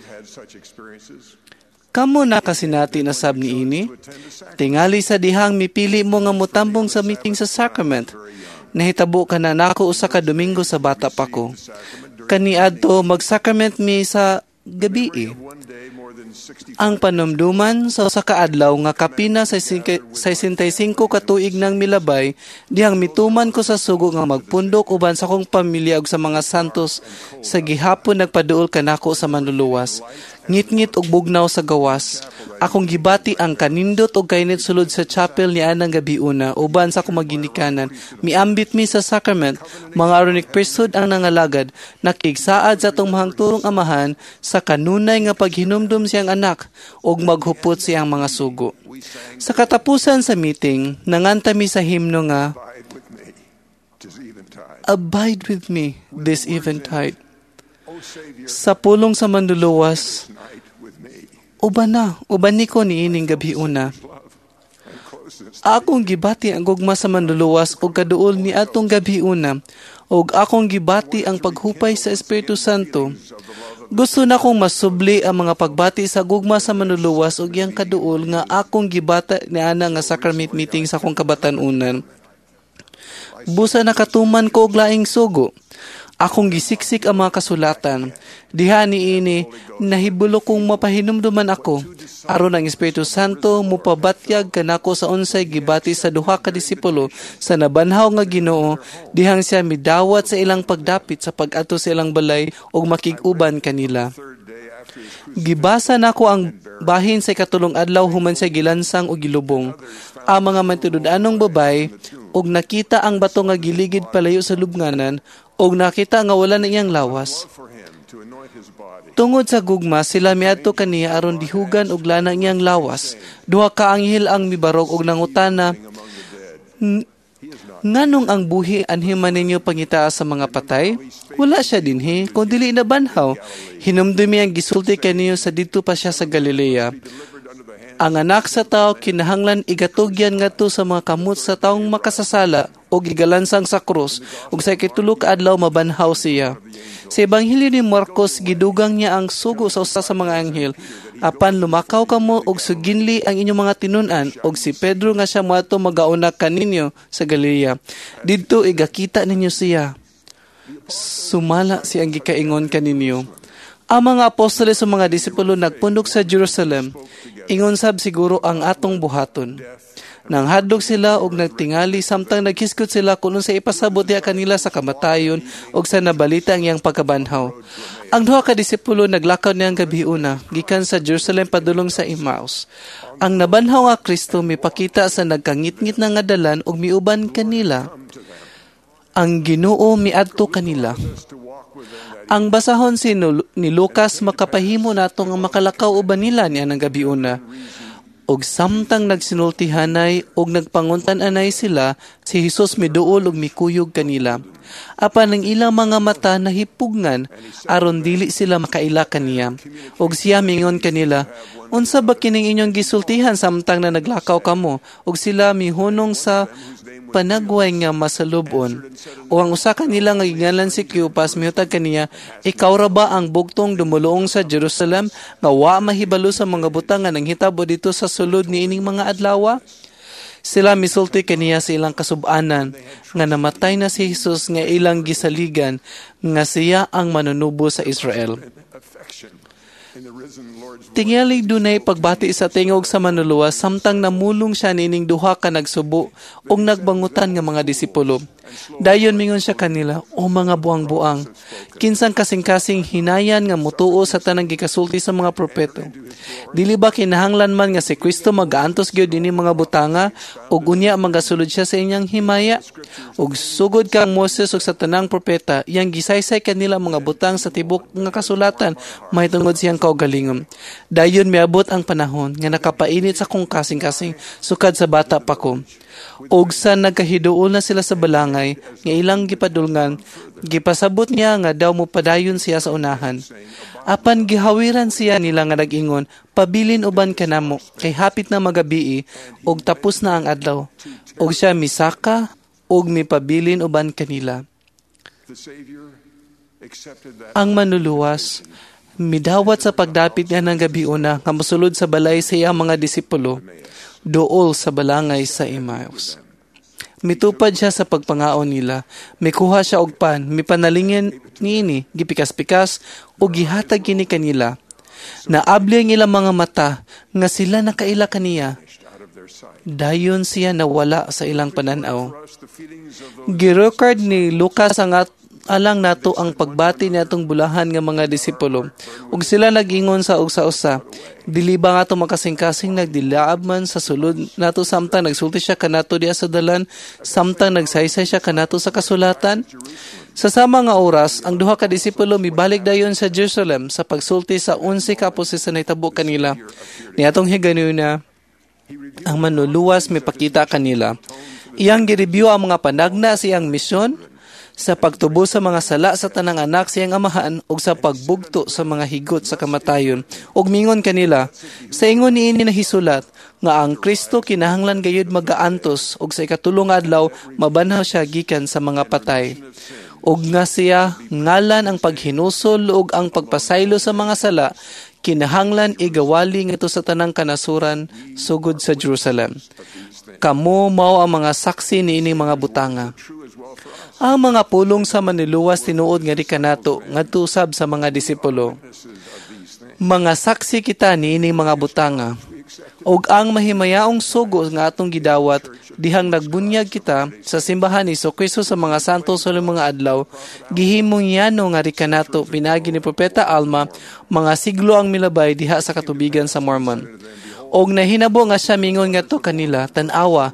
Kamo na kasinati na sab ni ini, tingali sa dihang mipili mo nga mutambong sa meeting sa sacrament. Nahitabo ka na nako usa ka Domingo sa bata pa ko. Kaniadto mag-sacrament mi sa gabi. Ang panumduman sa usa ka adlaw nga kapina sa 65 ka tuig nang milabay, dihang mituman ko sa sugo nga magpundok uban sa akong pamilya ug sa mga santos sa gihapon nagpaduol kanako sa manluluwas. Ngit-ngit og bugnaw sa gawas. Akong gibati ang kanindot og kainit sulod sa chapel ni anang gabi una uban sa akong maginikanan. Miambit mi sa sacrament, mga aronik priesthood ang nangalagad, nakigsaad sa atong mahangturong amahan sa kanunay nga paghinumdum siyang anak og maghupot siyang mga sugo. Sa katapusan sa meeting, nanganta mi sa himno nga, Abide with me this eventide. Sa pulong sa manluluwas, uban ni ko niining gabi una. Akong gibati ang gugma sa manluluwas o kaduol ni atong gabi una, o akong gibati ang paghupay sa Espiritu Santo. Gusto na kong masubli ang mga pagbati sa gugma sa manluluwas o iyang kaduol nga akong gibata ni ana nga sacrament meeting sa akong kabatanunan. Busa nakatuman ko og laing sugo. Akong gisiksik ang mga kasulatan. Diha ni ini, nahibulo kong mapahinumduman ako. Aron ang Espiritu Santo, mupabatyag kanako sa unsay gibati sa duha ka disipulo sa nabanhaw nga Ginoo, dihang siya midawat sa ilang pagdapit sa pag-ato sa ilang balay o makig-uban kanila. Gibasa nako ang bahin sa ikatulong adlaw human sa gilansang o gilubong. Ang mga mantudud-anong babay, og nakita ang bato nga giligid palayo sa lubnganan, og nakita nga wala na iyang lawas. Tungod sa gugma, sila miadto kaniya aron dihugan og lanang iyang lawas. Duha ka anghel ang mibarog og nangutana, nganong ang buhi anhiman ninyo pangitaas sa mga patay? Wala siya dinhi, kundi dili na banhaw. Hinumdumi ang gisulti kaniyo sa dito pa siya sa Galilea. Ang anak sa tao kinahanglan igatugyan ngadto sa mga kamot sa taong makasasala o gigalansang sa krus ug sa ikatulo ka adlaw mabanhaw siya. Sa Ebanghelyo ni Marcos gidugang niya ang sugo sa usa sa mga anghel apan lumakaw kamo og suginli ang inyong mga tinun-an og si Pedro nga siya moadto magauna kaninyo sa Galilea. Didto igakita ninyo siya. Sumala siyang gikaingon kaninyo. Ang mga apostoles sa mga disipulo nagpundok sa Jerusalem, ingon sab siguro ang atong buhaton. Nang hadlok sila og nagtingali samtang naghiskot sila kung sa ipasabot niya kanila sa kamatayon og sa nabalita ang iyang pagkabanhaw. Ang duha ka disipulo naglakaw niyang gabiuna gikan sa Jerusalem padulong sa Emmaus. Ang nabanhaw nga Kristo mipakita sa nagkangit-ngit na nga dalan og miuban kanila. Ang Ginoo miadto kanila. Ang basahon ni Lucas makapahimo natong ang makalakaw uban nila niya ng gabiuna. Og samtang nagsinultihanay og nagpanguntan-anay sila, si Jesus miduol og mikuyog kanila. Apan ang ilang mga mata nahipugngan aron dili sila makaila kaniya. Og siya mingon kanila, unsa ba kining inyong gisultihan samtang na naglakaw kamo? Og sila mihunong sa panagway nga masalubon. O ang usa kanila nga gingalan si Cleopas mihutag kaniya, ikaw ra ba ang bugtong dumuluong sa Jerusalem nga wa mahibalo sa mga butang nga nanghitabo dito sa sulod ni ining mga adlaw? Sila misulti kaniya sa ilang kasub-anan nga namatay na si Jesus nga ilang gisaligan nga siya ang manunubo sa Israel. Tingali dunay pagbati sa tingog sa manluluwas samtang namulong siya nining duha ka nagsubo ug nagbangutan nga mga disipulo. Dayon mingon siya kanila, o mga buang-buang, kinsang kasing-kasing hinayan nga mutuo sa tanang gikasulti sa mga propeta. Dili ba kinahanglan man nga si Kristo magaantos gyud dinhi mga butanga ug unya magasulod siya sa inyang himaya? Ug sugod kang Moses ug sa tanang propeta, iyang gisaysay kanila mga butang sa tibok nga kasulatan mahitungod siyang kaugalingon. Dayon miabot ang panahon nga nakapainit sa kong kasing-kasing sukad sa bata pa ko. Og sa nagkahiduol na sila sa balangay, nga ilang gipadulngan, gipasabot niya nga daw mo padayon siya sa unahan. Apan gihawiran siya nila nga nag-ingon, pabilin uban kanamo, kay hapit na magabii, og tapos na ang adlaw. Og siya misaka, og mipabilin uban kanila. Ang manluluwas, midawat sa pagdapit niya ng gabiuna, nga mosulod sa balay sa iyang mga disipulo, dool sa balangay sa Emmaus. Mitupad siya sa pagpangaon nila. Mikuha siya og pan, mipanalingin niini, gipikas-pikas, o gihatag kini kanila. Naabli ang ilang mga mata, nga sila nakaila kaniya. Dayon siya nawala sa ilang pananaw. Girecord ni Lucas ang alang nato ang pagbati niatong bulahan nga mga disipulo. Ug sila nag-ingon sa usa-usa, dili ba nga to makasing-kasing nagdilaab man sa sulod nato samtang nagsulti siya kanato diha sa dalan, samtang nagsaysay siya kanato sa kasulatan? Sa sama nga oras, ang duha ka disipulo mibalik dayon sa Jerusalem sa pagsulti sa 11 ka apostoles sa nahitabo kanila. Niatong higanuna, ang manluluwas mipakita kanila. Iyang gireview ang mga panagna sa iyang misyon, sa pagtubo sa mga sala sa tanang anak siyang amahan ug sa pagbugto sa mga higot sa kamatayon. Ug mingon kanila, sa ingon niini nahisulat nga ang Kristo kinahanglan gayud magaantos ug sa ikatulong adlaw mabanhaw siya gikan sa mga patay. Ug nga siya ngalan ang paghinusol ug ang pagpasaylo sa mga sala kinahanglan igawali ngadto sa tanang kanasuran sugod sa Jerusalem. Kamo mao ang mga saksi niining mga butanga. Ang mga pulong sa manluluwas tinuod nga di kanato ngadto sab sa mga disipulo. Mga saksi kita niining mga butanga. Og ang mahimayaong sugo nga atong gidawat dihang nagbunyag kita sa simbahan ni Kristo sa mga santos sa mga adlaw, gihimong yano nga di kanato pinagi ni Propeta Alma mga siglo ang milabay diha sa katubigan sa Mormon. Og nahinabo nga siya mingon ngadto kanila, tan-awa,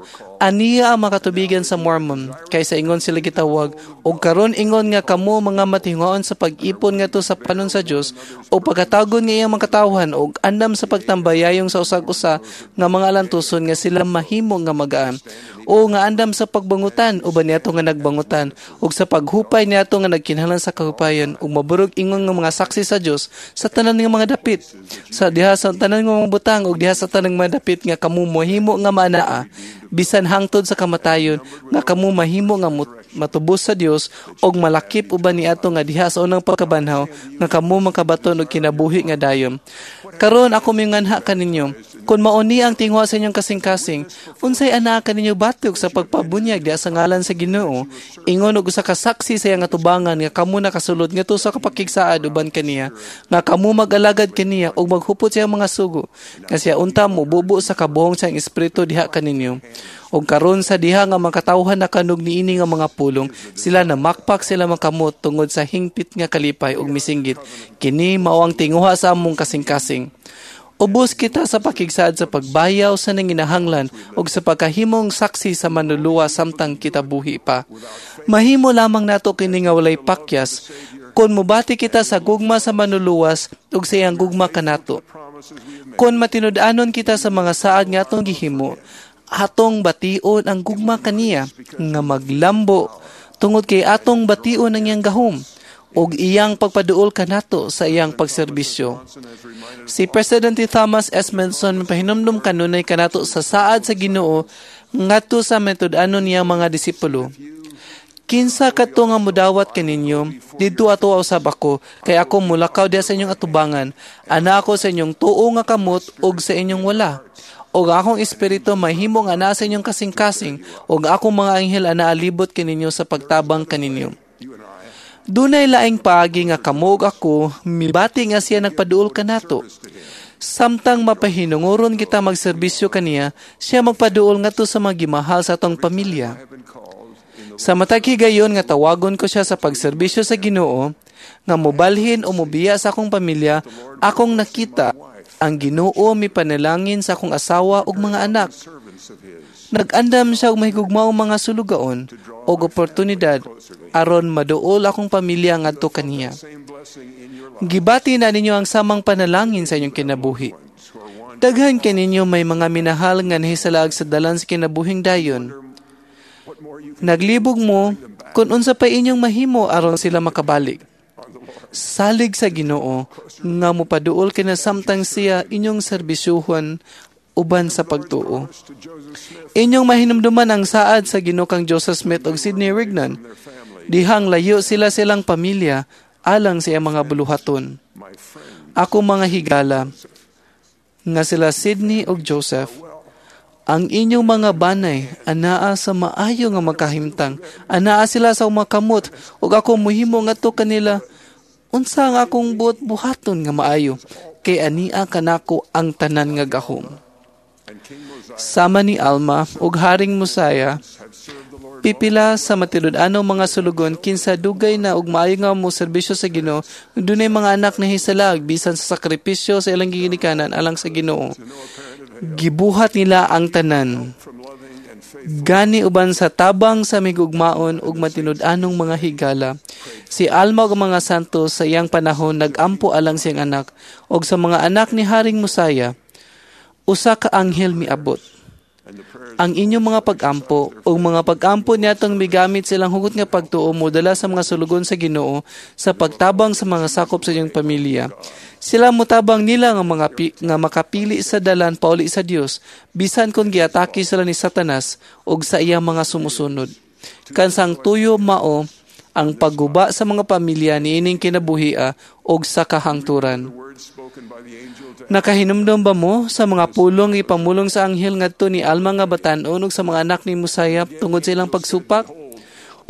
Aniya ang makatubigan sa Mormon, kaysa ingon sila gitawag, o karon ingon nga kamo mga matingoon sa pag-ipon nga to sa panon sa Dios, o pagkatagon nga iyang makatawhan, o andam sa pagtambayayong sa usag-usa nga mga alantuson nga sila mahimo nga magaan, o nga andam sa pagbangutan, o ba niyato nga nagbangutan, o sa paghupay niyato nga nagkinahanglan sa kahupayon, o maburog ingon nga mga saksi sa Dios sa tanan nga mga dapit, sa diha sa tanan nga mga butang, o diha sa tanan nga dapit nga kamo mahimo nga manaa, bisan hangtod sa kamatayon nga kamo mahimo nga matubos sa Dios og malakip uban niadto nga diha sa unang pagkabanhaw nga kamo makabaton og kinabuhi nga dayon. Karon ako minganha kaninyo, kun mauni ang tingwa sa inyong kasing-kasing, unsay ana kaninyo batok sa pagpabunyag diha sa ngalan sa Ginoo, ingon og usa ka saksi sa iyang atubangan nga kamo nakasulod ngadto sa kapakigsaad uban kaniya, nga kamo mag-alagad kaniya og maghupot sa mga sugo, nga siya unta mo bubo sa kabuhong sa espiritu diha kaninyo. Og karon sa diha nga makatawhan na kanog niini nga mga pulong, sila na makpak sila makamot tungod sa hingpit nga kalipay og misinggit. Kini mao ang tinguha sa among kasing-kasing. Ubos kita sa pakigsaad sa pagbayaw sa nanginahanglan og sa pagkahimong saksi sa manluluwa samtang kita buhi pa. Mahimo lamang nato kini nga walay pakyas kun mubati kita sa gugma sa manluluwas ug sa iyang gugma kanato. Kun matinud-anon kita sa mga saad nga atong gihimo, atong bation ang gugma kaniya nga maglambo tungod kay atong bation ang iyang gahom og iyang pagpaduol kanato sa iyang pagserbisyo. Si Presidente Thomas S. Manson pahinumdum kanunay kanato sa saad sa Ginoo ngadto sa metud-anon niya mga disipulo. Kinsa kadto nga mudawat kaninyo, didto ato usab ako, kay ako mulakaw diha sa inyong atubangan, ana ako sa inyong tuo nga kamot ug sa inyong wala. O akong espiritu mahimo nga naa sa inyong kasing-kasing, o akong mga anghel ana alibot kaninyo sa pagtabang kaninyo. Dunay laing paagi nga kamo ug ako, mibati nga siya nagpaduol kanato. Samtang mapahinunguron kita magserbisyo kaniya, siya magpaduol ngadto sa mga gimahal sa atong pamilya. Sa matag higayon nga tawagon ko siya sa pagserbisyo sa Ginoo, nga mobalhin o mobiya sa akong pamilya, akong nakita ang Ginoo mipanalangin sa akong asawa ug mga anak. Nag-andam siya og mahigugmaong mga sulugaon o oportunidad aron maduol akong pamilya ngadto kaniya. Gibati na ninyo ang samang panalangin sa inyong kinabuhi. Daghan kaninyo may mga minahal nga nahisalag sa dalan sa kinabuhing dayon. Naglibog mo kung unsa pa inyong mahimo aron sila makabalik. Salig sa Ginoo nga mopaduol kina samtang siya inyong serbisyuhan uban sa pagtuo. Inyong mahinumduman ang saad sa Ginoo kang Joseph Smith ug Sidney Rigdon. Dihang layo silang pamilya alang sa iyang mga buluhaton. Ako mga higala nga sila Sidney ug Joseph, ang inyong mga banay anaa sa maayo nga makahimtang, anaa sila sa umakamot ug ako muhimo ngadto kanila. Unsa nga akong buhat-buhaton nga maayo, kay ania kanako ang tanan nga gahom. Sama ni Alma ug Haring Mosiah, pipila sa matinud-ano mga sulugon kinsa dugay na ug maayo nga mo serbisyo sa Ginoo, dunay mga anak na hisalag bisan sa sakripisyo sa ilang ginikanan alang sa Ginoo. Gibuhat nila ang tanan. Gani uban sa tabang sa migugmaon ug matinud-anong mga higala. Si Alma ug mga santos sa iyang panahon nag-ampo alang siyang anak, ug sa mga anak ni Haring Mosiah, usa ka anghel miabot. Ang inyong mga pag-ampo ug mga pag-ampo niyatong migamit silang hugot nga pagtuo modala sa mga sulugon sa Ginoo sa pagtabang sa mga sakop sa iyong pamilya. Sila mutabang nila nga makapili sa dalan pauli sa Dios bisan kung giatake sila ni Satanas ug sa iyang mga sumusunod. Kansang tuyo mao ang pagguba sa mga pamilya niining kinabuhia ug sa kahangturan. Nakahinumdum ba mo sa mga pulong ipamulong sa anghel ngadto ni Alma nga batan-on ug sa mga anak ni Mosiah tungod sa ilang pagsupak? O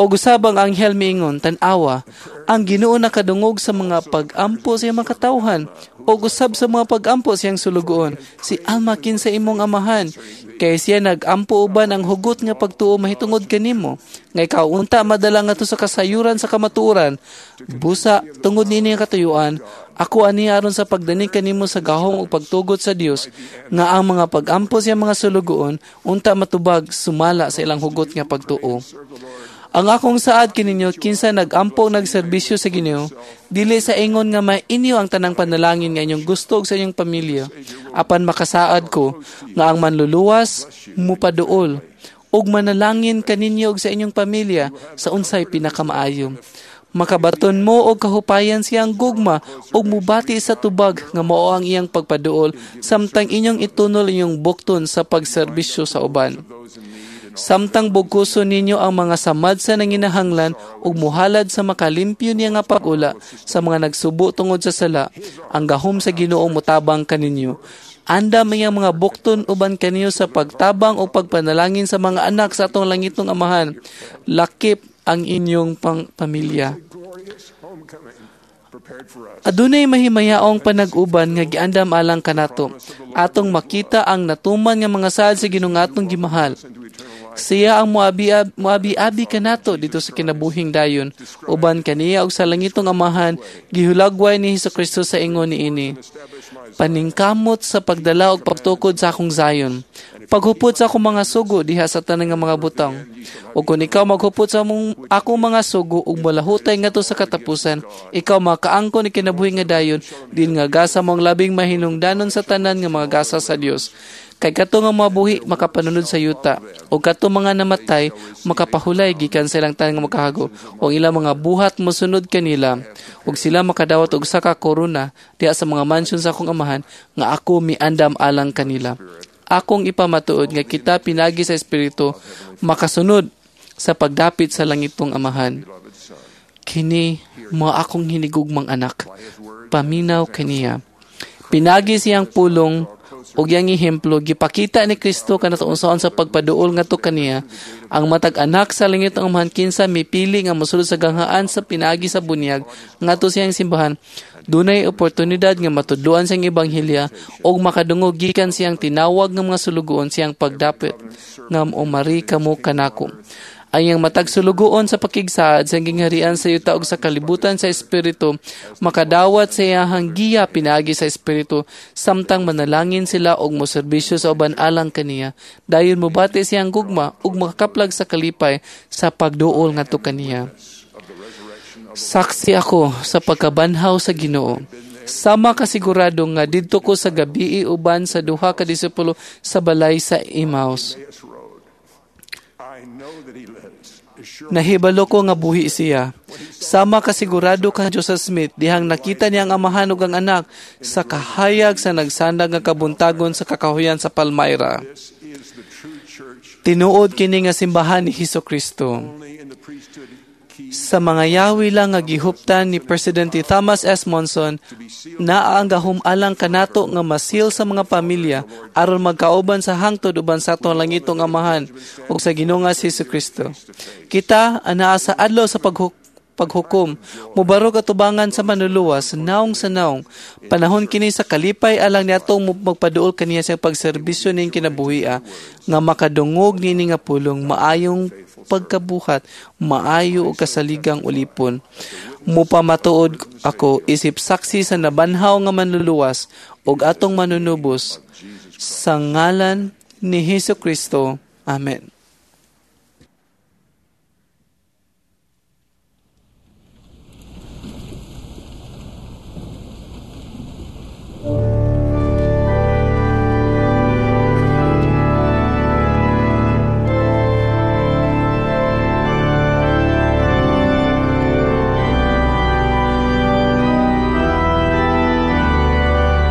O gusabang anghel miingon, tan-awa, ang Ginoo nakadungog sa mga pag-ampo sa iyang mga katawhan, o gusab sa mga pag-ampo siyang sulugoon, si Almakin sa imong amahan, kay siya nag-ampo uban ang hugot nga pagtuo mahitungod kanimo, nga ikaw unta madala nga to sa kasayuran sa kamatuoran, busa tungod nini nga katuyuan, ako ani aron sa pagdani kanimo sa gahom ug pagtugot sa Dios, nga ang mga pag-ampo siya mga sulugoon, unta matubag sumala sa ilang hugot nga pagtuo. Ang akong saad kininyo, kinsa nag-ampo nagserbisyo sa Ginoo, dili sa ingon nga mainyo ang tanang panalangin nga inyong gusto sa inyong pamilya. Apan makasaad ko, nga ang manluluwas, mupaduol, ug manalangin kaninyo og sa inyong pamilya sa unsay pinakamaayo. Makabaton mo og kahupayan siyang gugma ug mubati sa tubag nga mao ang iyang pagpaduol, samtang inyong itunol inyong bukton sa pagserbisyo sa uban. Samtang bugkuso ninyo ang mga samad sa nanginahanglan ug muhalad sa makalimpyo niya nga pag-ula sa mga nagsubo tungod sa sala, ang gahom sa Ginoo mutabang kaninyo. Anda may mga bukton uban kaniyo sa pagtabang o pagpanalangin sa mga anak sa atong langitong Amahan. Lakip ang inyong pamilya. Adunay mahimayaong panag-uban nga giandam alang kanato. Atong makita ang natuman nga mga saad sa Ginoo nga atong gimahal. Siya ang muabi-abi kanato dito sa kinabuhing dayon. Uban kaniya og sa langitong Amahan, gihulagway ni Hesukristo sa ingon niini. Paningkamot sa pagdala og pagtukod sa akong Zion. Paghupot sa akong mga sugo diha sa tanang nga mga butang. Ug kung ikaw maghupot sa akong mga sugo ug malahutay ngadto sa katapusan, ikaw makaangkon ni kinabuhing nga dayon, din nga gasa mong labing mahinungdanon sa tanan nga mga gasa sa Dios. Kay kato nga mabuhi makapanunod sa yuta, o kato mga namatay makapahulay gikan sa ilang tanan nga makahago, o ilang mga buhat mosunod kanila, ug sila makadawat og usa ka korona diha sa mga mansyon sa akong Amahan nga ako miandam alang kanila. Akong ipamatuod nga kita pinagi sa Espiritu makasunod sa pagdapit sa langitong Amahan. Kini mga akong hinigugmang anak, paminaw kaniya. Pinagi siyang pulong ug yang ehemplo gipakita ni Kristo kanato unsaon sa pagpaduol ngadto kaniya. Ang matag anak sa langitong Amahan kinsa mipili nga mosulod sa ganghaan sa pinagi sa bunyag ngadto siyang simbahan, dunay oportunidad nga matudloan siyang ebanghelya ug makadungog gikan siyang tinawag nga mga sulugoon siyang pagdapit nga umari kamo kanako. Ayang matag sulugoon sa pakigsaad sa gingharian sa yuta ug sa kalibutan sa Espiritu, makadawat sa iyahang giya pinagi sa Espiritu, samtang manalangin sila og moserbisyo sa uban alang kaniya. Dayon mobati siyang gugma ug makakaplag sa kalipay sa pagduol ngadto kaniya. Saksi ako sa pagkabanhaw sa Ginoo. Sama kasigurado nga didto ko sa gabii uban sa duha ka disipulo sa balay sa Emmaus. Nahibalo ko nga buhi siya. Sama kasigurado ka Joseph Smith dihang nakita niya ang Amahan ug ang anak sa kahayag sa nagsandag nga kabuntagon sa kakahuyan sa Palmyra. Tinuod kini nga simbahan ni Hesukristo. Sa mga yawi lang nga gihuptan ni Presidente Thomas S. Monson, naa ang gahom alang kanato nga masil sa mga pamilya aron magkauban sa hangtod uban sa atong langitong Amahan ug sa Ginoo nga si Hesukristo. Kita anaa sa adlaw sa paghukom, mubarog atubangan sa manluluwas, naong sa naong. Panahon kini sa kalipay alang niatong magpaduol kaniya sa pagserbisyo ning kinabuhia nga makadungog nini nga pulong maayong pagkabuhat, maayo o kasaligang ulipon. Mupamatuod ako isip saksi sa nabanhaw nga manluluwas ug atong manunubos sa ngalan ni Hesukristo. Amen.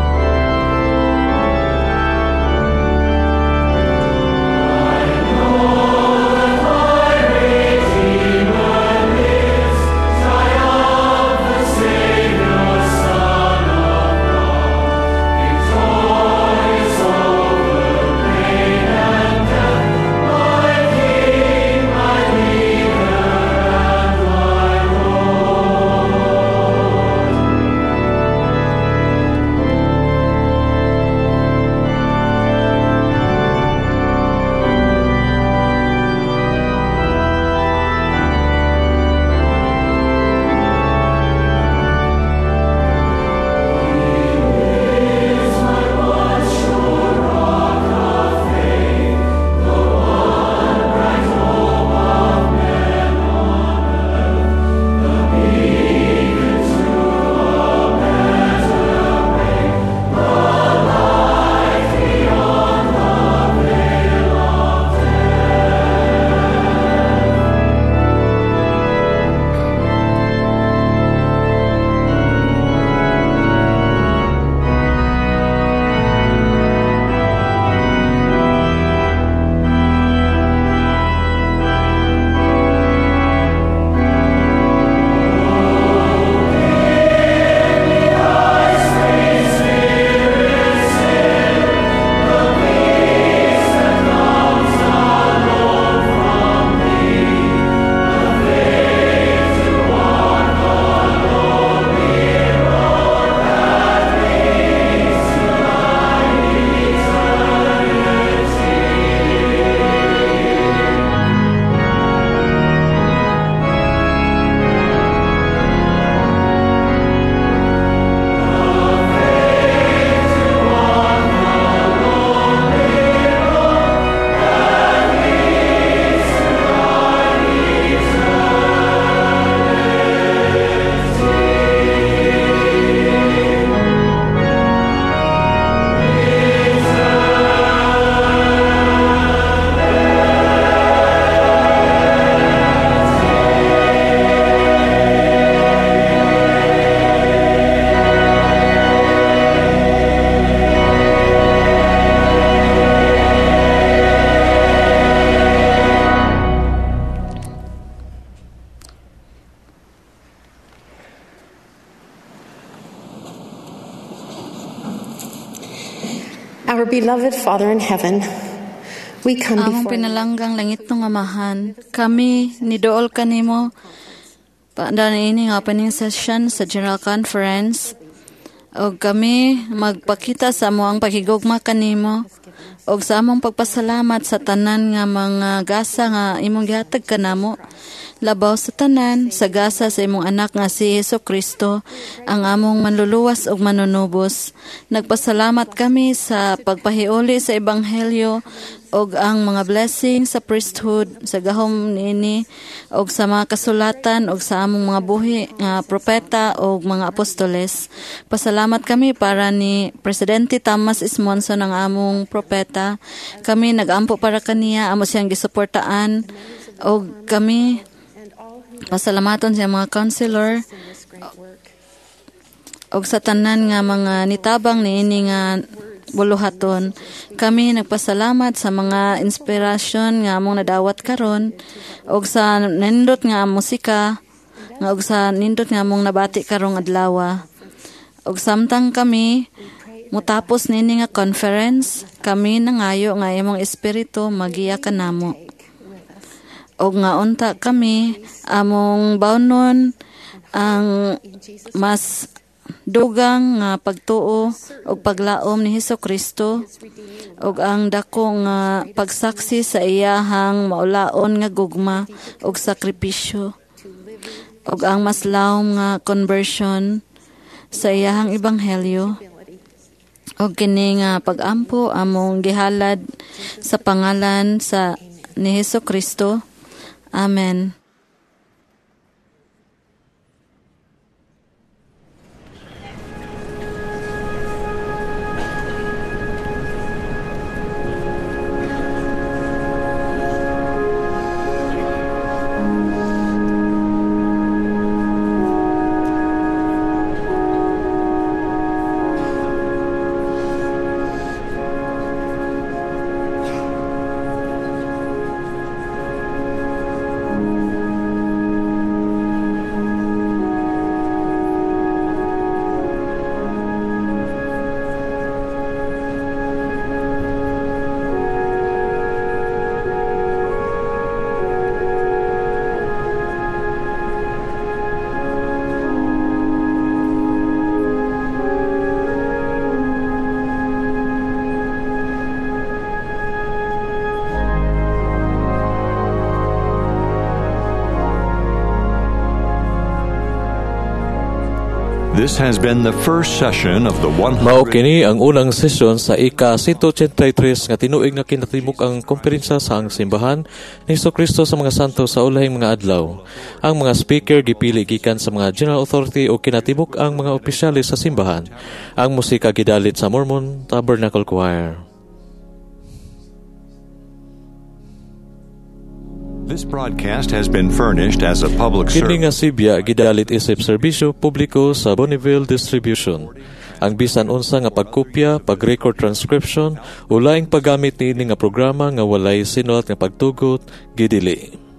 I know Our beloved Father in heaven, we come Among before pinalanggang langit ng amahan, kami nidool kanimo paanda ini nga opening session sa General Conference o kami magpakita sa amo ang paghigugma kanimo o sa among pagpasalamat sa tanan nga mga gasa nga imong gihatag kanamo labaw sa tanan sa gasa sa imong anak nga si Jesucristo ang among manluluwas ug manunubos. Nagpasalamat kami sa pagpahiuli sa ebanghelyo og ang mga blessing sa priesthood sa gahom niini og sa mga kasulatan og sa among mga buhi nga propeta og mga apostoles. Pasalamat kami para ni Presidente Thomas S. Monson ang among propeta. Kami nagampo para kaniya, amo siyang gisuportaan og kami pasalamaton sa mga counselor og sa tanan nga mga nitabang niini nga buluhaton. Kami nagpasalamat sa mga inspirasyon nga among nadawat karon og sa nindot nga musika nga og sa nindot nga among nabati karong adlaw. Og samtang kami mutapos nini nga conference, kami nangayo nga imong espiritu magiya kanamo. Og nga unta kami among bawnon ang mas dugang nga pagtuo og paglaom ni Jesucristo og ang dako nga pagsaksi sa iyahang maulaon nga gugma og sakripisyo og ang mas lawom nga conversion sa iyahang ebanghelyo og kini nga pag-ampo among gihalad sa pangalan sa ni Jesucristo. Amen. This has been the first session of the 100... Mao kini ang unang sesyon sa ika-183 nga tinuig nga kinatibuk ang komperensya sa ang simbahan ni Jesucristo sa mga santo sa ulahing mga adlaw. Ang mga speaker gipili gikan sa mga general authority o kinatibuk ang mga opisyalis sa simbahan. Ang musika gidalit sa Mormon Tabernacle Choir. This broadcast has been furnished as a public service. Kini nga sibya gidalit isip serbisyo publiko sa Bonneville Distribution. Ang bisan unsa nga pagkopya, pag-record transcription, o laing paggamit niini nga programa nga walay sinulat nga pagtugot, gidili.